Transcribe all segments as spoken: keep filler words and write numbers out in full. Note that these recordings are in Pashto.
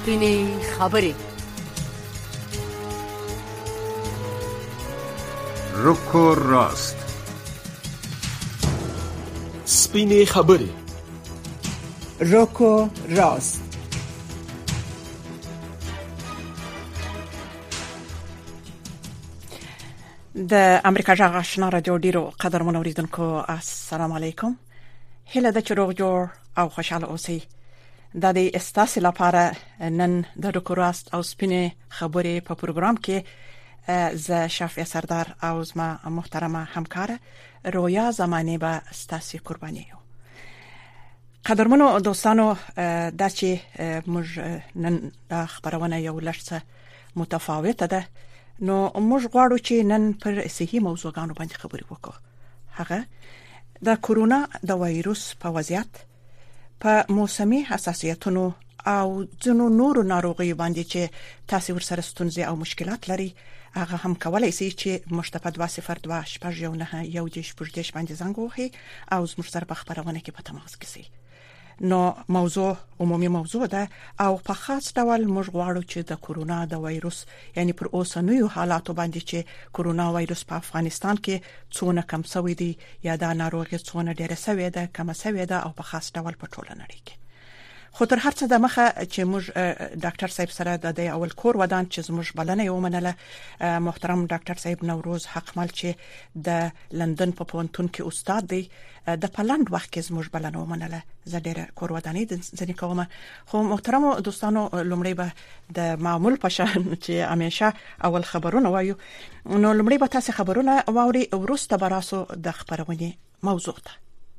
سپینې خبرې. روکو راست. سپینې خبرې. روکو راست. د امریکا جغ آشنا رادیو ډیرو قدرمن اوریدونکو السلام علیکم. هله د چروغ جوړ او خوشاله اوسئ. د دې استاسې لپاره نن د روکو راست او سپینې خبرې په پروګرام کې ز شافعه سردار او زما محترمه همکار رویا زمانه به استاسې قرباني یو. قدرمنو دوستانو، د چې موږ نن د خبرونه یو لږ متفاوته ده، نو موږ غواړو چې نن پر صحي موضوعاتو باندې خبرې وکړو. هغه د کورونا د وایروس په وضعیت، په موسمي حساسیتونو او ځینو نورو ناروغیو باندې چې تاسو ورسره ستونزې او مشکلات لري، هغه هم کولای شي چې مشتپد دوه صفر دوه شپږ یو نه یو دیش پرجش باندې زنګ وهي او زموږ سره په خبرونه کې په تماس کې شي. نو موضوع عمومي موضوع ده او په خاص ډول موږ غواړو چې د کورونا د وایروس، یعنی پر اوسنیو حالاتو باندې چې کورونا وایروس په افغانستان کې څونه کم شوی دی یا دا ناروغي څونه ډیره شوی ده، کم شوی ده او په خاص ډول په ټوله نړۍ کې. خو تر هر څه د مخه چې موږ ډاکټر صاحب سره د اول کور ودان چې زموږ بلنه یو منله، محترم ډاکټر صاحب نوروز حقمل چې د لندن په پوهنتون کې استاد دی، د پلند وخت کې زموږ بلنه ومنله. زه ډیره کور ودانې د ځنې کومه. خو محترم دوستانو، لومړی به د معمول په شان چې همیشه اول خبرونه وایو، نو لومړی به تاسو خبرونه واوري، وروسته به راسو د خبرونه موضوع ته.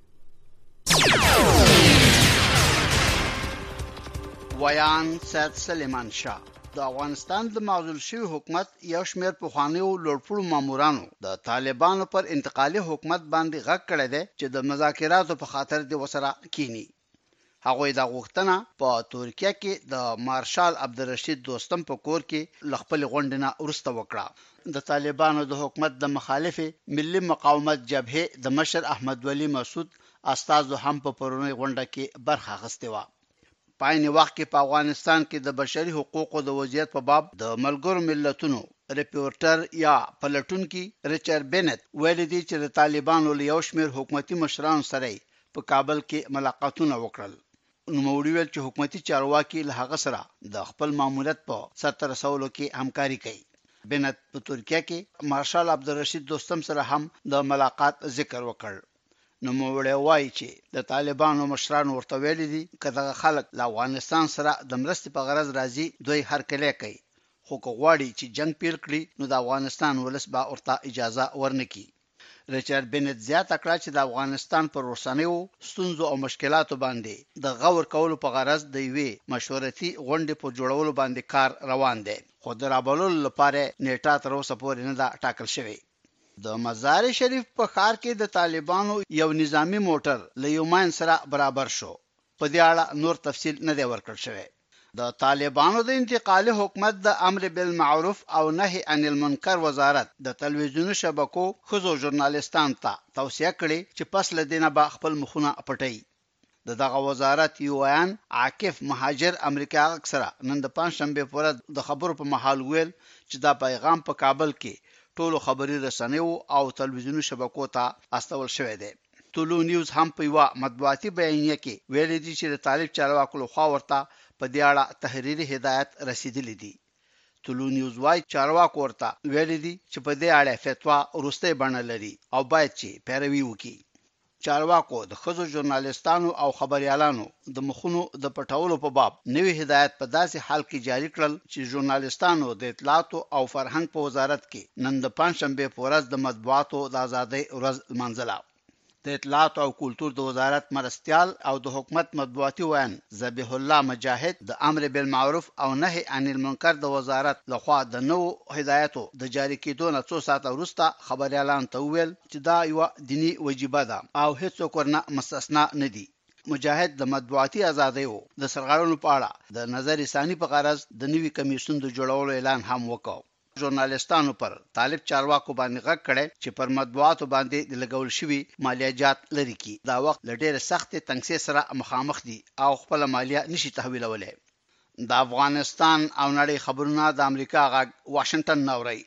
ویان سید سلیمان شاه د افغانستان د معزول شوی حکومت یو شمېر پخوانیو لوړپوړو مامورانو د طالبانو پر انتقالي حکومت باندې غږ کړی دی چې د مذاکراتو په خاطر د وسره کینی. هغوی د غوښتنه په ترکیه کې د مارشال عبدالرشید دوستم په کور کې لخپل غونډنه ورسته وکړه. د طالبانو د حکومت د مخالف ملي مقاومت جبهه د مشر احمد ولی مسعود استازو هم په پرونی غونډه کې برخه اخیسته و. په عین وخت کې په افغانستان کې د بشري حقوقو د وضعیت په باب د ملګرو ملتونو ریپورټر یا پلټونکي ریچارډ بینت ویلي دی چې د طالبانو له یو شمېر حکومتي مشرانو سره په کابل کې ملاقاتونه وکړل. نوموړي ویل چې حکومتي چارواکي له هغه سره د خپل ماموریت په سرته رسولو کې همکاري کوي. بینت په ترکیه کې مارشال عبدالرشید دوستم سره هم د ملاقات ذکر وکړ. نو موږ وایي چې د طالبانو مشرانو ورته ویلي دي چې دغه خلک له افغانستان سره د مرستې په غرض راځي، دوی هر کله کوي، خو که غواړي چې جنگ پیل کړي نو د افغانستان ولس به ورته اجازه ورنکړي. ریچارډ بینت زیاته کړه چې د افغانستان پر اوسنیو ستونزو او مشکلاتو باندې د غور کولو په غرض د یوې مشورتي غونډې په جوړولو باندې کار روان دی، خو د رابللو لپاره نیټه تر اوسه پورې نه ده ټاکل شوې. د مزار شریف په ښار کې د طالبانو یو نظامی موټر له یو ماین سره برابر شو. په دې اړه نور تفصیل نه دی ورکړل شوی. د طالبانو د انتقالي حکومت د امر بالمعروف او نهي عن المنکر وزارت د تلویزیوني شبکو خزو ژورنالیستانو ته توصیه کړې چې پس له دینه به خپل مخونه پټي. د دغه وزارت یو ویان عاکف مهاجر امریکا اکثره نن د پنځشنبه پورې د خبرو په محل ویل چې دا پیغام په کابل کې ټولو خبري رسنیو او تلویزیوني شبکو ته استول شوی دی. ټولو نیوز هم په یو مطبوعاتي بیانیه کې ویلي دي چې د طالب چارواکو لخوا ورته په دې اړه تحریري هدایت رسیدلې دي. ټولو نیوز وايي چارواکو ورته ویلي دي چې په دې اړه فتوا ورسته بڼه لري او باید چې پیروي وکړي. چارواکو د خزو ژورنالیستانو او خبريالانو د مخونو د پټولو په باب نوې هدایت په داسې حال کې جاری کړل چې ژورنالیستانو د اطلاعات او فرهنګ په وزارت کې نن د پنځشنبه په ورځ د مطبوعاتو د ازادۍ ورځ لمانځله. د اطلاعات او کلتور د وزارت مرستيال او د حکومت مطبوعاتي ویان ذبیح الله مجاهد د امر بالمعروف او نهي عن المنکر د وزارت لخوا د نو هدایتو د جاری کېدو نه څو ساعته وروسته خبريالان ته ویل چې دا یو دینی وجیبه ده او هیڅوک ورنه مستثنا نه دي. مجاهد د مطبوعاتي ازادیو د سرغړونو په اړه د نظر ثاني په غرض د نوي کمیسیون د جوړولو اعلان هم وکړ. ژورنالیستانو پر طالب چارواکو باندې غږ کړي چې پر مطبوعاتو باندې د لګول شوی مالیات لري کی دا وخت له ډېر سخت تنګسي سره مخامخ دي او خپل مالیه نشي تحویلولای. د افغانستان او نړۍ خبرونه د امریکا غږ واشنگټن نوري.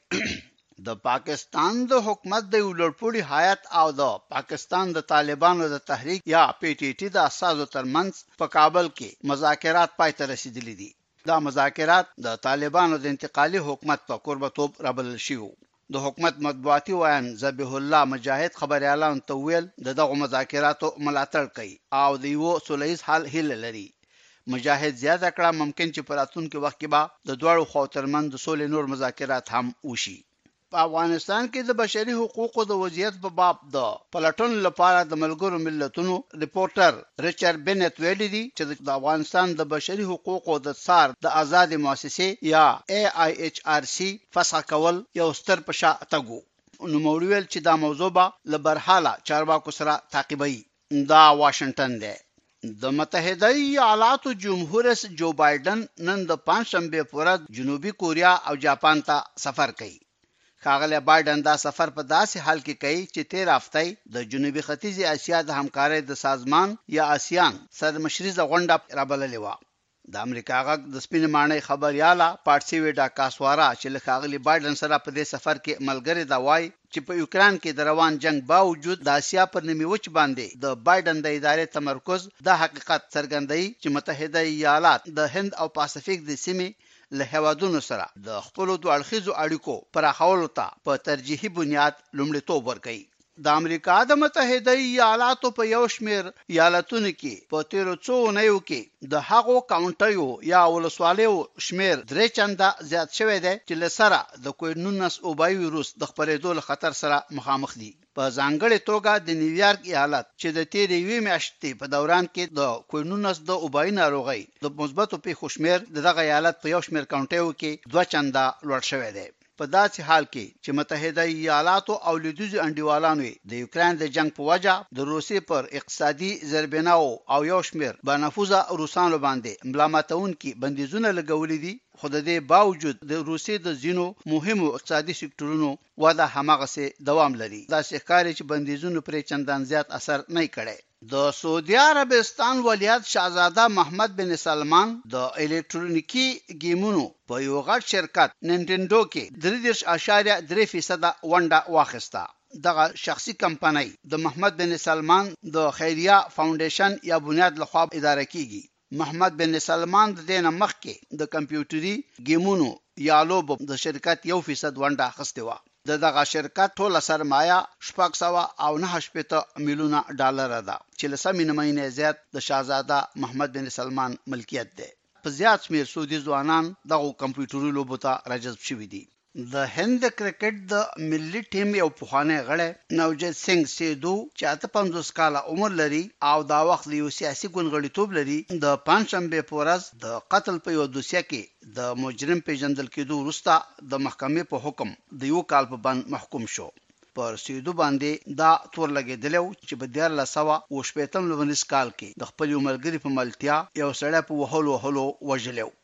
د پاکستان د حکومت د ولړپوړي حیات او د پاکستان د طالبانو د تحریک یا پی ټی ټی د اساسو ترمنځ په کابل کې مذاکرات پای ته رسیدلي دي. دا مذاکرات د طالبانو د انتقالي حکومت په قربتوب رابلل شوی. د حکومت مطبوعاتي ویان ذبیح الله مجاهد خبريالان ته ویل د دغه مذاکراتو ملاتړ کوي او د یو سولهییز حل هیله لري. مجاهد زیاته کړه ممکن چې په راتلونکي وخت کې به د دوړو خو ترمن د سولې نور مذاکرات هم وشي. په افغانستان کې د بشري حقوقو د وضعیت په باب د پلټون لپاره د ملګرو ملتونو ریپورټر ریچارډ بنت ویلي دي چې د افغانستان د بشري حقوقو د څار د آزاد مؤسسې یا ای آی ایچ آر سی فسخ کول یو ستر پشا تګو. نو موړویل چې دا موضوع به لبرحاله چارواکو سره تعقیبوي. دا واشنگټن دی. د متحده ایالاتو جمهور رئیس جو بایدن نن د پنځشنبه په ورځ جنوبي کوریا او جاپان ته سفر کوي. ښاغلی بایدن دا سفر په داسې حال کې کوي چې تیر هفته د جنوبي ختیځې اسیا د همکارۍ د سازمان یا آسیان سرمشریزه غونډه رابللې وه. د امریکا غږ د سپین ماڼۍ خبرياله پارسیویډا کاسوارا چې له ښاغلي بایدن سره په دې سفر کې ملګری دا وایي چې په یوکران کې د روان جنگ باوجود د اسیا پر نیمه وچ باندې د بایدن د ادارې تمرکز د حقیقت څرګندوي چې متحده ایالات د هند او پاسفیک د سیمې له هیوادونو سره د خپل دوه اړخیزو اړیکو پراخولو ته په ترجیحي بنیاد لومړیتوب ورکوي. د امریکا د متحده ایالاتو په یو شمیر ایالتونو کې په تیرو څو اونیو کې د هغو کاونټیو یا ولسوالیو شمیر درې چنده زیات شوی دی چې له سره د کووډ نولس وبای ویروس د خپرېدو له خطر سره مخامخ دي. په ځانګړې توګه د نیویارک ایالت چې د تیرې یوې میاشتې په دوران کې د کووډ نولس د وبای ناروغۍ د مثبتو پیښو شمیر دغه ایالت په یو شمیر کاونټیو کې دوه چنده لوړ شوی دی. په داسې حال کې چې متحده ایالاتو او لویدیځو انډیوالانو د یوکران د جنگ په وجه د روسیې پر اقتصادي ضربیناو او یو شمیر بنفوذه روسانو باندې ملامتونکي بندیزونه لګولې دي، خو د دې باوجود د روسیې د ځینو مهمو اقتصادي سکتورونو وده هماغسې دوام لري. دا ښکاري چې بندیزونو پرې چندان زیات اثر نه کوي. د سعودي عربستان ولیعهد شاهزاده محمد بن سلمان د الکترونیکی گیمونو په یو غټ شرکت نینټنډو کې درې دېرش اعشاریه درې فیصده ونډه واخیسته. دغه شخصي کمپنۍ د محمد بن سلمان د خیریه فاونډیشن یا بنیاد لخوا اداره کیږي. محمد بن سلمان د دې نه مخکې د کمپیوټري گیمونو یا لوبو د شرکت یو فیصد ونډه اخیستې وه. د دغه شرکت ټوله سرمایه شپږ سوه او نهه شپېته میلیونه ډالر ده چې له سمې نیمايي زیات د شاهزاده محمد بن سلمان ملکیت دی. په زیات شمېر سعودي ځوانان دغه کمپیوټري لوبو ته راجذب شوي دي. د هند کرکټ د ملي ټیم یو پخوانی غړی نوجیت سنگ سیدو چې اته پنځوس کاله عمر لري او دا وخت یو سیاسي ګوندغړیتوب لري، د پنځشنبه په ورځ د قتل په یو دوسیه کې د مجرم پیژندل کېدو وروسته د محکمې په حکم د یو کال په بند محکوم شو. پر سیدو باندې دا تور لګېدلی چې په دیارلس سوه اوه شپېتم لومړنیز کال کې د خپل یو ملګري په ملتیا یو سړی په وهلو وهلو وژلی و.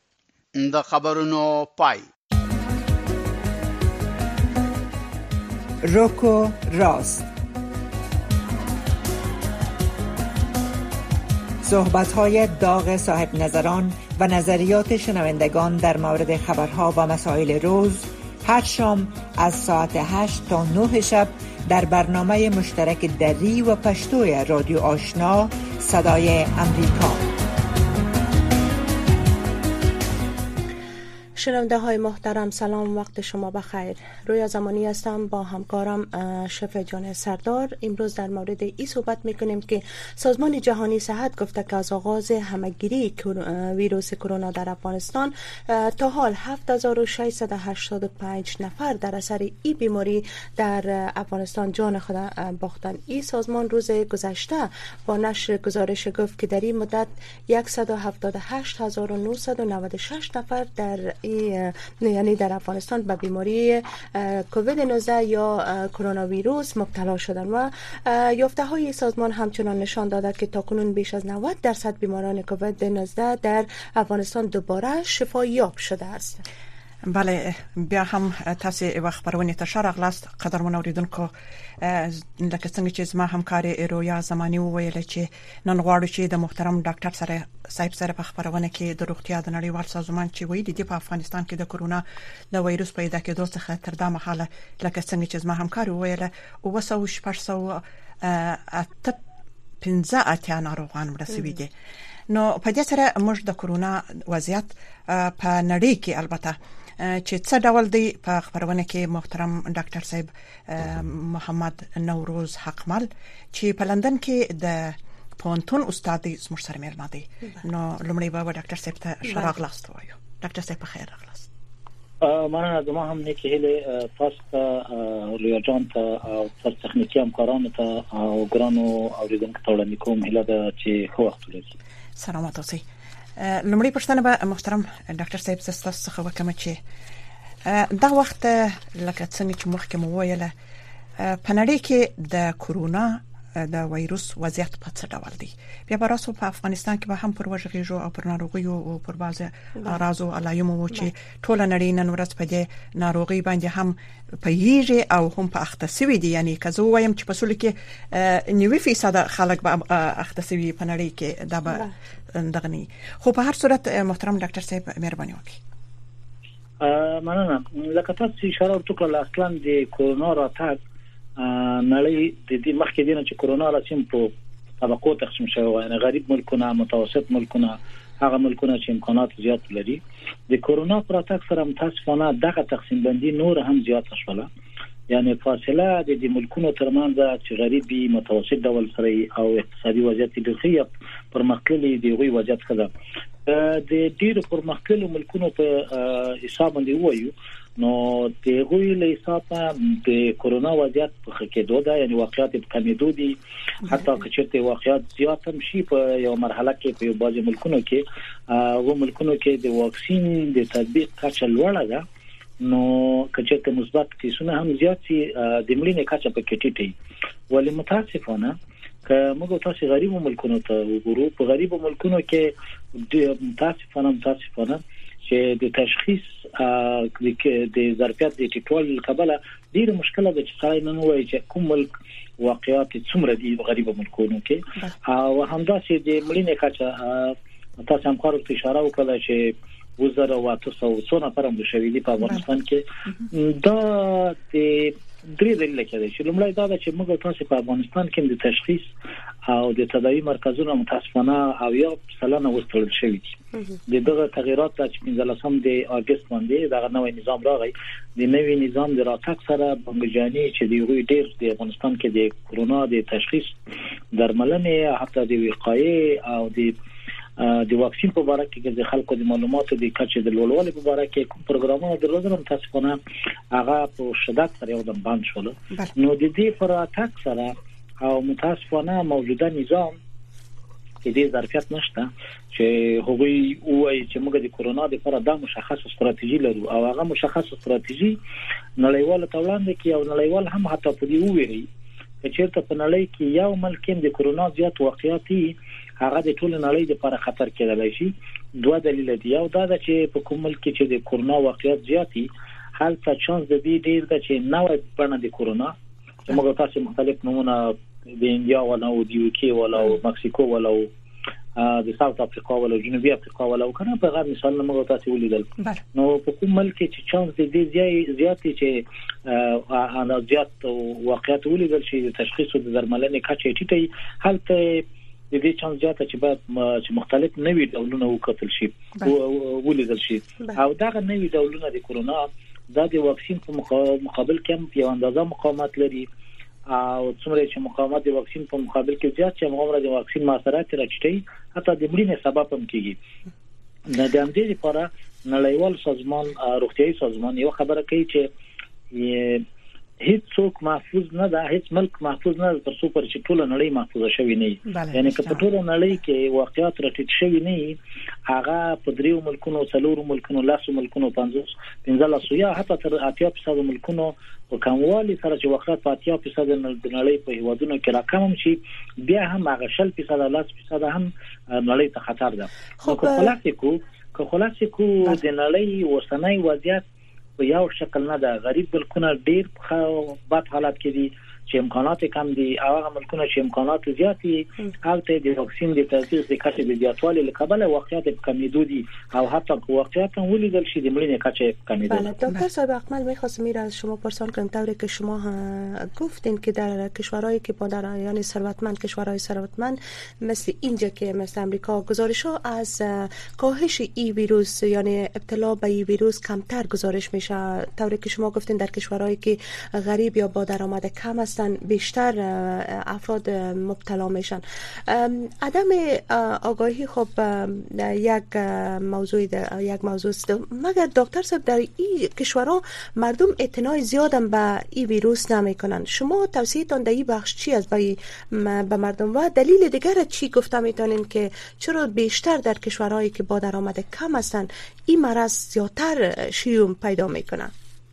د خبرونو پای. روکو راست، صحبت‌های داغ صاحب نظران و نظریات شنوندگان در مورد خبرها و مسائل روز هر شام از ساعت هشت تا نه شب در برنامه مشترک دری و پشتوی رادیو آشنا صدای امریکا. شنونده های محترم سلام، وقت شما بخیر. رویا زمانی هستم با همکارم شفیع جان سردار. امروز در مورد این صحبت میکنیم که سازمان جهانی صحت گفته که از آغاز همهگیری ویروس کرونا در افغانستان تا حال هفت هزار و ششصد و هشتاد و پنج نفر در اثر این بیماری در افغانستان جان خود باختند. این سازمان روز گذشته با نشر گزارش گفت که در این مدت صد و هفتاد و هشت هزار و نهصد و نود و شش نفر در یعنی در افغانستان به بیماری کووید نوزده یا کرونا ویروس مبتلا شدند و یافته های سازمان همچنان نشان داده که تاکنون بیش از نود درصد بیماران کووید نوزده در افغانستان دوباره شفا یاب شده است. بله بیا هم تاسو وخت پرونی ته شارغ لاست قدرمن اوریدونکو لکه څنګه چې زما همکاري رویا زماني وویل چې نن غواړو چې د محترم ډاکټر سره صاحب سره په خبرونه کې د روغتیا د نړیوال سازمان چې وایي د په افغانستان کې د کورونا د وایروس پیدا کېدو څخه تر دا مهاله لکه څنګه چې زما همکاري وویل او وسو شپږ اته پنځه اتیا ناروغان مرسوي دي. نو په دې سره موږ د کورونا وضعیت په نړۍ کې البته چې څه ډول دی په خبرونه کې محترم ډاکټر صاحب محمد نوروز حقمل چې په لندن کې د پونتون استاد زموږ سره مېلمه دی. نو لومړی به ډاکټر صاحب ته شراغ لاست وایو. ډاکټر صاحب په خیر راغلاست. مننه. زما هم نه کې هله تاسو ته ریو جان ته او تاسو تخنیکی همکارانو ته او ګرانو اوریدونکو ته وړاندې کوم هله د چې خو وخت لري. سلامات اوسئ. لومړی پښتنه به محترم ډاکټر صاحب تاسو څخه وکم چې دا وخت لکه څنګه چې مخکې مو ویله په نړۍ کې د کورونا د وایروس وضعیت په څه ډول دی. بیا براسو په افغانستان کې به هم پر وژغېږو او پر ناروغیو او پر بعضه اعراضو علایمو چې ټول نړۍ نن ورځ په دې ناروغي باندې هم پیږي او هم په اخته سوي دي. یعنی که زه وایم چې په سول کې نوي فیصد خلک به اخته سوي په نړۍ کې دا به دغني. خو په هر صورت محترم ډاکټر صاحب مهرباني وکړئ. مننه. لکه تاسو اشاره وکړه اصلا د کورونا راتګ نړۍ د دې مخکې دینه چې کورونا راسیم په طبقو تقسیم شوی، یعنی غریب ملکونه، متوسط ملکونه، هغه ملکونه چې امکانات زیات لري. د کورونا پر راتګ سره متاسفانه دغه تقسیم بندي نور هم زیات شوه. یعنی فاصله د دې ملکونو ترمنځ چې غریبي متوسط ډول سره او اقتصادي وضعیت ډېر پرمختللي دی وی وضعیت کړه. د ډېر پرمختللو ملکونو په حساب باندې وایو نو دغه له حساب د کورونا وضعیت په خکېدو ده، یعنی واقعیت په کمیدو دي. حتی که چېرته واقعیت زیات هم شي په یو مرحله کې په بعضي ملکونو کې او ملکونو کې د واکسین د تطبیق کچه لوړه ده، نو که چېرته مثبت کیسونه هم زیات شي د مړینې کچه په کې ټیټه. ولی متاسفانه که موږ تاسو غریبو ملکونو ته وګورو، په غریبو ملکونو کې د متاسفانه متاسفانه چې د تشخیص د ظرفیت د ټیټوالي کبله ډیره مشکله ده چې څنګه نن وایي چې کوم ملک واقعیت څومره دي غریبو ملکونو کې او همداسې د مړینې کچه تاسو هم خبرو ته اشاره وکړه چې وزره واته سو څونه پرم شوې دي په افغانستان کې. دا د درې دلیل کېدای شي. لومړی دا ده چې موږ تاسو په افغانستان کې د تشخیص او د تداوی مرکزونو متاسفانه او یا سلانه وستړل شوی دي. دغه تغیرات چې پنځلسم د اگست باندې دغه نوې نظام راغی، د نوې نظام د راتګ سره بنګجاني چې دی وی ډیر د افغانستان کې د کورونا د تشخیص درملنې حتی د وقایې او د د واکسین په اړه کې د خلکو د معلوماتو د کچې د لوړوالي په اړه کې کوم پروګرامونه درلودل متاسفانه هغه په شدت سره یو دم بند شول. نو د دې پر اتاک سره او متاسفانه موجوده نظام کې د ظرفیت نشته چې هغوی وایي چې موږ د کورونا لپاره د مشخص ستراتیژي لرو او هغه مشخص ستراتیژي نړیوال تولاند کې او نړیوال هم حتی په دې وویري چې چیرته په نړۍ کې یو ملک د کورونا زیات واقعیتي هغه د ټول نړۍ لپاره خطر کېدلی شي. دوه دلیل دي. یو دا ده چې په کوم ملک کې چې د کورونا واقعیت زیاتی هلته چانس د دې ډیر ده چې نوې بڼه د کورونا چې موږ تاسو مختلف نمونه د انډیا ولا او د یو کې ولا او مکسیکو ولا او د ساوث افریقا ولا جنوبي افریقا ولا کنه په غیر مثال موږ تاسو ولیدل. نو په کوم ملک چې چانس د دې زیاتې چې انا زیات واقعیت ولیدل شي د تشخیص او د درملنې کچه ټیټه هلته د دې چانس زیاته چې بعد چې مختلف نوي ډولونه وکتل شي ولیدل شي او دا نوي ډولونه د کورونا د واکسین په مقابل کې هم یو اندازه مقاومت لري او څومره چې مقاومت د واکسین په مقابل کې زیات چې موږ د واکسین موثریت راټیټي حتی د مړینې سبب هم کیږي. د دې لپاره نړیوال سازمان روغتیايي سازمان یو خبره کوي چې هیڅ څوک محفوظ نه ده، هیڅ ملک محفوظ نه ده تر څو پر چې ټول نړۍ محفوظ شوی نه. یعنی که په ټول نړۍ کې واقعیت راټیټ شوی نه هغه په دریو ملکونو، څلورو ملکونو، لاسو ملکونو، پنځوس پنځلس یا حتی تر اتیا فیصد ملکونو په کموالي سره چې واقعیت په اتیا فیصد د نړۍ په هیوادونو کې راکم شي بیا هم هغه شل فیصد لاس فیصد هم نړۍ ته خطر ده. خو خلاصې کو که خلاصې کو د نړۍ ورسنۍ وضعیت په یو شکل نه ده. غریب ملکونه ډیر بد حالت کې دي چې امکانات کم دي، او هغه ملکونه چې امکانات زیات دي هلته د واکسین د تطبیق د کچې د زیاتوالي له کبله واقعیت کمیدو دي، او حتی واقعیت هم ولیدل شي د مړینې کچې کمیدو. بله دکتر صاحب اکمل می‌خواستم میره از شما پرسان کنم طوری که شما گفتین که در کشورهایی که با در یعنی ثروتمند، کشورهای ثروتمند مثل اینجا که مثل امریکا، گزارش‌ها از کاهش این ویروس یعنی ابتلا به این ویروس کمتر گزارش میشه. طوری که شما گفتین در کشورهایی که غریب یا با درآمد کم است بیشتر افراد مبتلا میشن. عدم آگاهی خب یک موضوع یک موضوع است، مگر دکتر صاحب در این کشورها مردم اعتنای زیادم به این ویروس نمیکنن. شما توصیه‌تان در این بخش چی است به مردم و دلیل دیگر چی گفته میتونین که چرا بیشتر در کشورهایی که با درآمد کم هستن این مرض زیادتر شیوع پیدا میکنه؟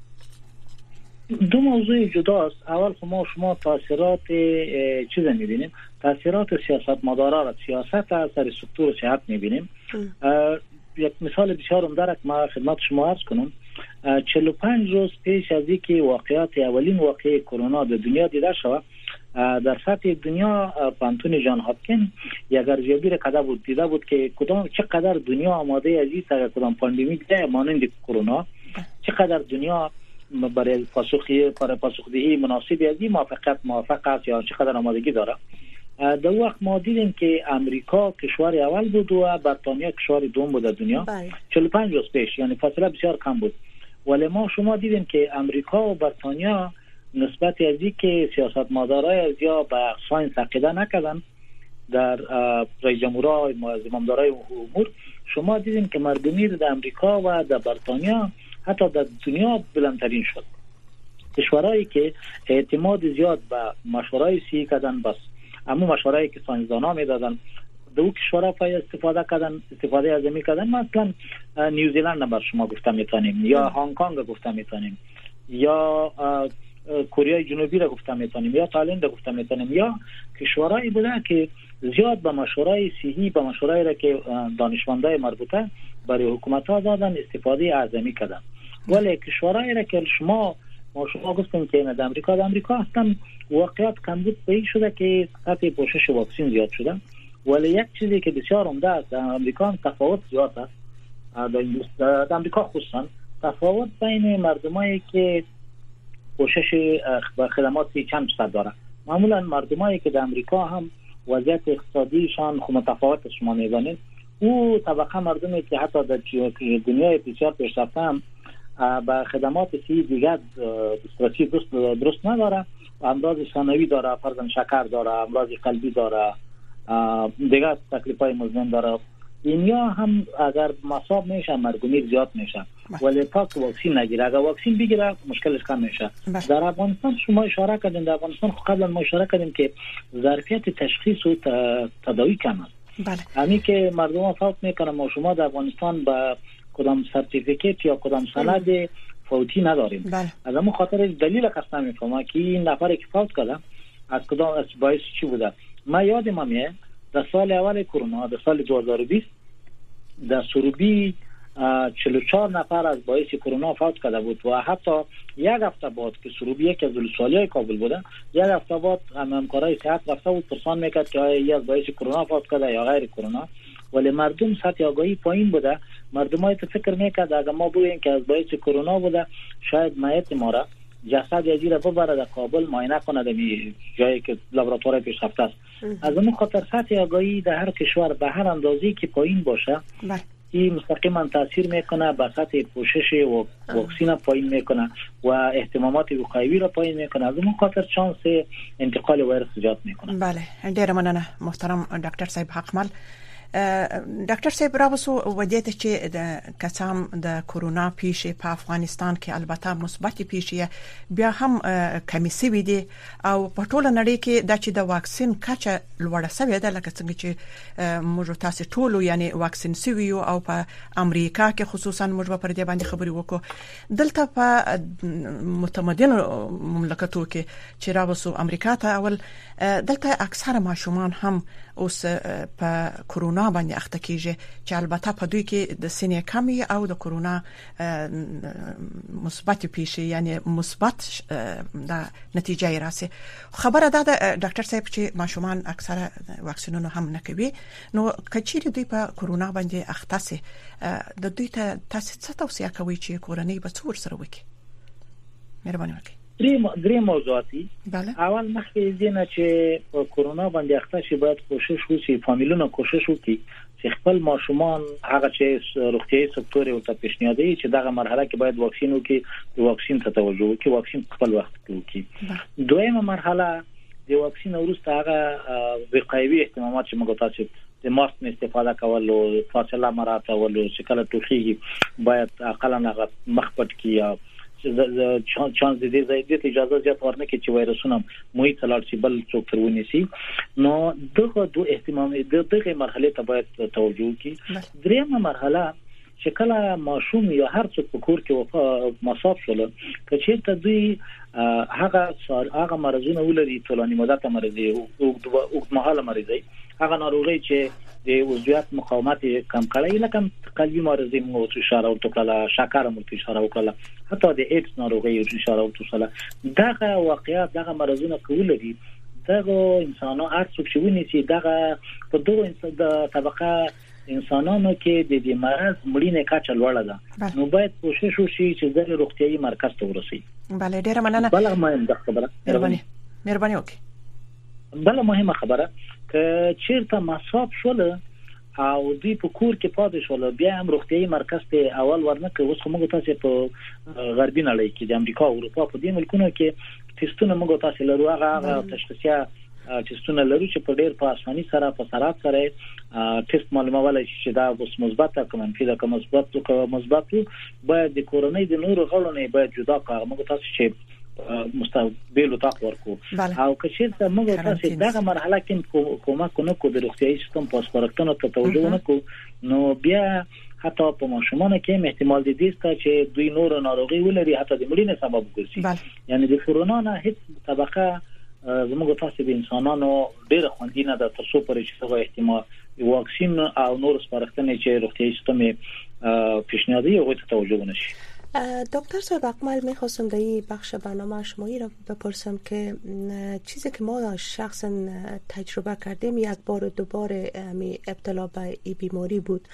دو موضوع جداست. اول ما شما تاثیرات چیز میبینیم، تاثیرات سیاستمدارا و سیاست از سر سکتور صحت میبینیم. یک مثال بسیار عمده را که ما خدمت شما عرض کنم، چهل و پنج روز پیش از اینکه واقعیت اولین واقعه کرونا در دنیا دیده شد، در سطح دنیا پانتون جان هاپکین یک ارزیابی را کرده بود، دیده بود که کدام چقدر دنیا آماده از این تا کدام پاندمیک ده مانند کرونا، چقدر دنیا برای پاسخی برای پاسخدهی مناسبی از این موافقت موافق است یا چقدر آمادگی داره. در وقت ما دیدیم که امریکا کشور اول بود و بریتانیا کشور دوم بود در دنیا چهل و پنج روز پیش، یعنی فاصله بسیار کم بود. ولی ما شما دیدیم که امریکا و بریتانیا نسبت از این که سیاستمدارای از یا به ساینس عقیده نکردن در رئیس جمهورای زمامدارای امور، شما دیدیم که مردمی در امریکا و در بریتانیا حتی در دنیا بلندترین شد. کشورهایی که اعتماد زیاد به مشورهای صحی کردن، بس اما مشورهایی که ساینسدانا میدادن دو کشورها پای استفاده کردن، استفاده از می کردن. مثلا نیوزیلند بر شما گفته میتونیم، یا هنگ کنگ گفته میتونیم، یا کره جنوبی را گفته میتونیم، یا تایلند را گفته میتونیم، یا کشورهایی بوده که زیاد به مشورهای صحی، به مشورهایی را که دانشمندای مربوطه برای حکومت ها دادن استفاده اعظمی کردن. ولی کشورهایی را که شما ما شما گفتیم که در امریکا در امریکا هستن واقعیت کمبود به این شده که سطح پوشش واکسین زیاد شده. ولی یک چیزی که بسیار عمده است، در امریکا هم تفاوت زیاد است. در امریکا خصوصا تفاوت بین مردمایی که پوشش خدماتی چند صد داره. معمولا مردمایی که در امریکا هم وضعیت اقتصادیشان خو متفاوت شما می‌دانید، او طبقه مردمی که حتی در دنیای بسیار پیشرفته هم با خدمات صحی دیگر دسترسی درست درست نداره، امراض ثانوی داره، فرضاً شکر داره، امراض قلبی داره، دیگر تکلیف‌های مزمن داره. اینیا هم اگر مصاب میشه مرگومیر زیاد میشه، ولی تا که واکسین نگیره، اگر واکسین بگیره مشکلش کم میشه. در افغانستان شما اشاره کردین، در افغانستان قبلا ما اشاره کردیم که ظرفیت تشخیص و تداوی کم است. بله. همین که مردم فوت میکنن، ما شما در افغانستان با کدام سرتیفیکیت یا کدام سند فوتی نداریم. بله. از همون خاطر دلیل قصد نمیفهمم که این نفری که فوت کرده از کدام از باعث چی بوده. ما یادم میاد در سال اول کرونا، در سال دو هزار و بیست در سروبی چهل و چهار نفر از باعث کرونا فوت کرده بود و حتی یک هفته بعد که سروبی یکی از ولسوالی‌های کابل بوده، یک هفته بعد همکارای صحت رفته بود پرسان میکرد که آیا یا از باعث کرونا فوت کرده یا غیر کرونا. ولی مردم سطح آگاهی پایین بوده. مردمای تو فکر میکرد اگر ما بگوییم که از باعث کرونا بوده، شاید میت ما را جسد یزی را ببره در کابل معاینه کنه در جایی که لابراتوار پیشرفته است. از اون خاطر سطح آگاهی در هر کشور به هر اندازه‌ای که پایین باشه، این مستقیما تاثیر میکنه به سطح پوشش و واکسین پایین میکنه و اهتمامات وقایوی را پایین میکنه. از اون خاطر شانس انتقال ویروس زیاد میکنه. بله، ډیر مننه محترم ډاکټر صاحب حقمل. ډاکټر صاحب راوسو ودیته چې د کسام د کورونا پیښې په افغانستان کې البته مثبت پیښې بیا هم کمی سوي دي او په ټوله نړۍ کې د چې د واکسین کچه لوړه سوي ده، لکه څنګه چې موږ تاسو ټول یعنی واکسین سوي او په امریکا کې خصوصا موږ په دې باندې خبرې وکړو. دلته په متمدن مملکتو کې چې راوسو امریکا ته اول دلته اکثره ماشومان هم اوس په کورونا کرونا باندې اخته کیږي چې البته په دوی کې د سینې کمی او د کرونا مثبت پیښې یعنی مثبت د نتیجه راسي. خبره ده د ډاکټر صاحب چې ماشومان اکثره واکسینونه هم نه کوي، نو کچېری دوی په کرونا باندې اخته سي د دوی ته تاسو څه توصیه کوي چې کورنۍ به څور سره وکړي؟ مهرباني وکړئ. درې درې موضوعاتي. اول مخکې دینه چې په کرونا باندې اخته شي باید کوشش وکړي، فامیلونه کوشش وکړي چې خپل ماشومان هغه چې روغتيایي سکتور او ته پیشنهادي چې دغه مرحله کې باید واکسین وکړي، د واکسین ته توجه وکړي، واکسین خپل وخت وکړي. دویمه مرحله د واکسین وروسته هغه وقایوي اهتمامات چې موږ تاسو د ماسک استفاده کول او فاصله مراعاتول چې کله توخیږي باید اقلا هغه مخ پټ کړي، چانس دې زیات اجازه زیات ورنه کې چې وایرسونه موي تلل شي بل څوک ترونی سي. نو دغه دوه اهتمام دغه مرحله ته باید توجه وکړي. دریمه مرحله چې کله ماشوم یا هر څوک په کور کې مصاب شول چې ته دوی هغه هغه مرزونه ولري طولاني مدته مرزي او او مهاله مرزي هغه ناروغي چې د عضویت مقاومت کم کړي لکه قلبي مرزي مو اشاره وکړه، شکر مو اشاره وکړه، حتی د ایډز ناروغي اشاره وکړه. دغه واقعیت دغه مرزونه کولري دغه انسانو هر څوک چې ونیسي دغه په دغه د طبقه انسانانو کې د دې مرز مړینه کچه لوړه ده، نو باید کوشش وشي چې د روغتيایي مرکز ته ورسي. بله ډیره مننه. بل مهم د خبره مهرباني مهرباني وکړئ. بل مهمه خبره ک چیرته مصاب شول او دوی په کور کې پاتې شول بیا هم روغتيایي مرکز ته اول ورنه کې. اوس موږ تاسو په غربي نړۍ کې د امریکا او اروپا په دې ملکونو کې ټیسټونه موږ تاسو لرو، هغه تشخیصیا ټیسټونه لرو چې په ډېر په اسانۍ سره په سرعت سره ټیسټ معلومولای شي چې دا اوس مثبت یا منفي ده. که مثبت او مثبت باید د کورونې د نورو غړو نه باید جدا کړو. موږ تاسو چې مستقبل تاق ورکو او که چیرته موږ تاسو دغه مرحله کې کومک نه کو د روغتيایي سیستم پاسپورتونو ته توجه نه کو، نو بیا حتی په ماشومانو کې احتمال دي چې دوی نور ناروغي ولري حتی د مړینې سبب ګرځي. یعنی د کرونا نه هیڅ طبقه زموږ تاسو د انسانانو ډېر خوندې نه ده تر څو پرې چې هغه احتمال واکسین او نور سپارښتنې چې روغتيایي سیستم پیشنهادي او ته توجه ونشي. دکتر صاحب اکمل میخواستم در این بخش برنامه شما را بپرسم که چیزی که ما شخصا تجربه کردیم یک بار و دوباره ابتلا به این بیماری بود.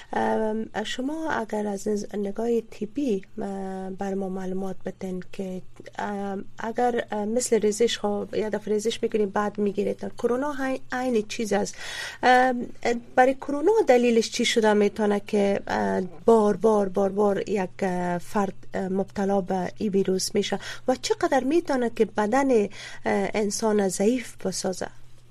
شما اگر از نگاه طبی بر ما معلومات بدین که اگر مثل ریزش خواب یا دفعه ریزش میکنیم بعد میگیرید، کرونا عین چیز است. برای کرونا دلیلش چی شده میتونه که بار بار بار بار یک فرد مبتلا به این ویروس میشه و چقدر میتونه که بدن انسان ضعیف بسازه؟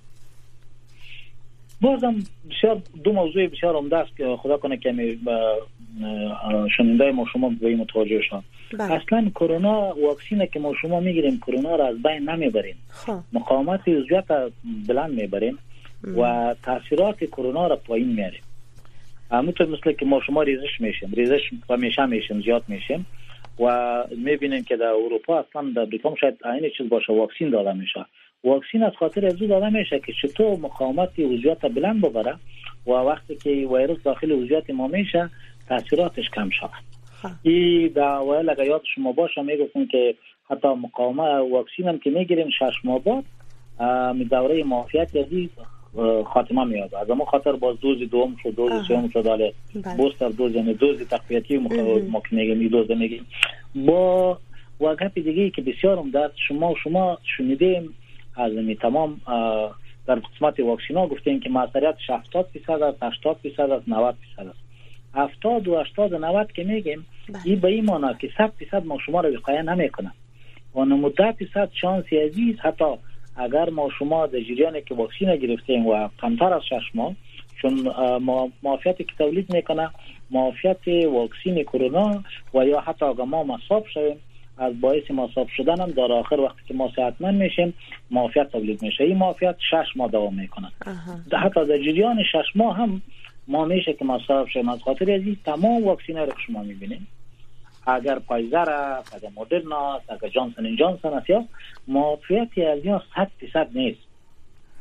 بازم بسیار دو موضوع بسیار عمده است که خدا کنه که شنونده ما شما به این متوجه شدن. اصلا کرونا واکسینه که ما شما میگیریم کرونا را از بین نمیبریم، مقاومت عضویت بلند میبریم و تاثیرات کرونا را پایین میاریم. همونطور مثل که ما شما ریزش میشیم ریزش همیشه میشیم زیاد میشیم و میبینیم که در اروپا اصلا در امریکا شاید این چیز باشه واکسین داده میشه. واکسین از خاطر از داده میشه که چطور مقاومت عضویت بلند ببره و وقتی که ویروس داخل عضویت ما میشه تاثیراتش کم شود. این در اول اگر یاد شما باشه میگفتن که حتی مقاومت واکسین هم که میگیریم شش ماه بعد می دوره معافیت یزی خاتمه میاد. از اما خاطر باز دوز دوم شد دوز سوم شد داله بوستر دوز یعنی دوز تقویتی ما که میگیم دوز میگیم با واقعیت دیگه که بسیار عمده شما و شما شنیدیم از می تمام در قسمت واکسینا گفتیم که موثریتش هفتاد درصد است، هشتاد درصد است، نود درصد است. هفتاد و هشتاد و نود که میگیم این به این معنی که صد درصد ما شما رو وقایه نمیکنه و نود درصد شانسی عزیز حتی اگر ما شما در جریانی که واکسین گرفتیم و کمتر از شش ماه چون معافیتی که تولید میکنه معافیت واکسین کرونا و یا حتی اگر ما مصاب شویم از باعث مصاب شدن هم در آخر وقتی که ما صحتمند میشیم معافیت تولید میشه. این معافیت شش ماه دوام میکنه. حتی در جریان شش ماه هم ما میشه که مصاب شویم. از خاطر ازی تمام واکسین رو که شما میبینیم اگر فایزر است، اگر مدرنا است، اگر جانسون ان جانسون است یا معافیتی از اینا صد درصد نیست.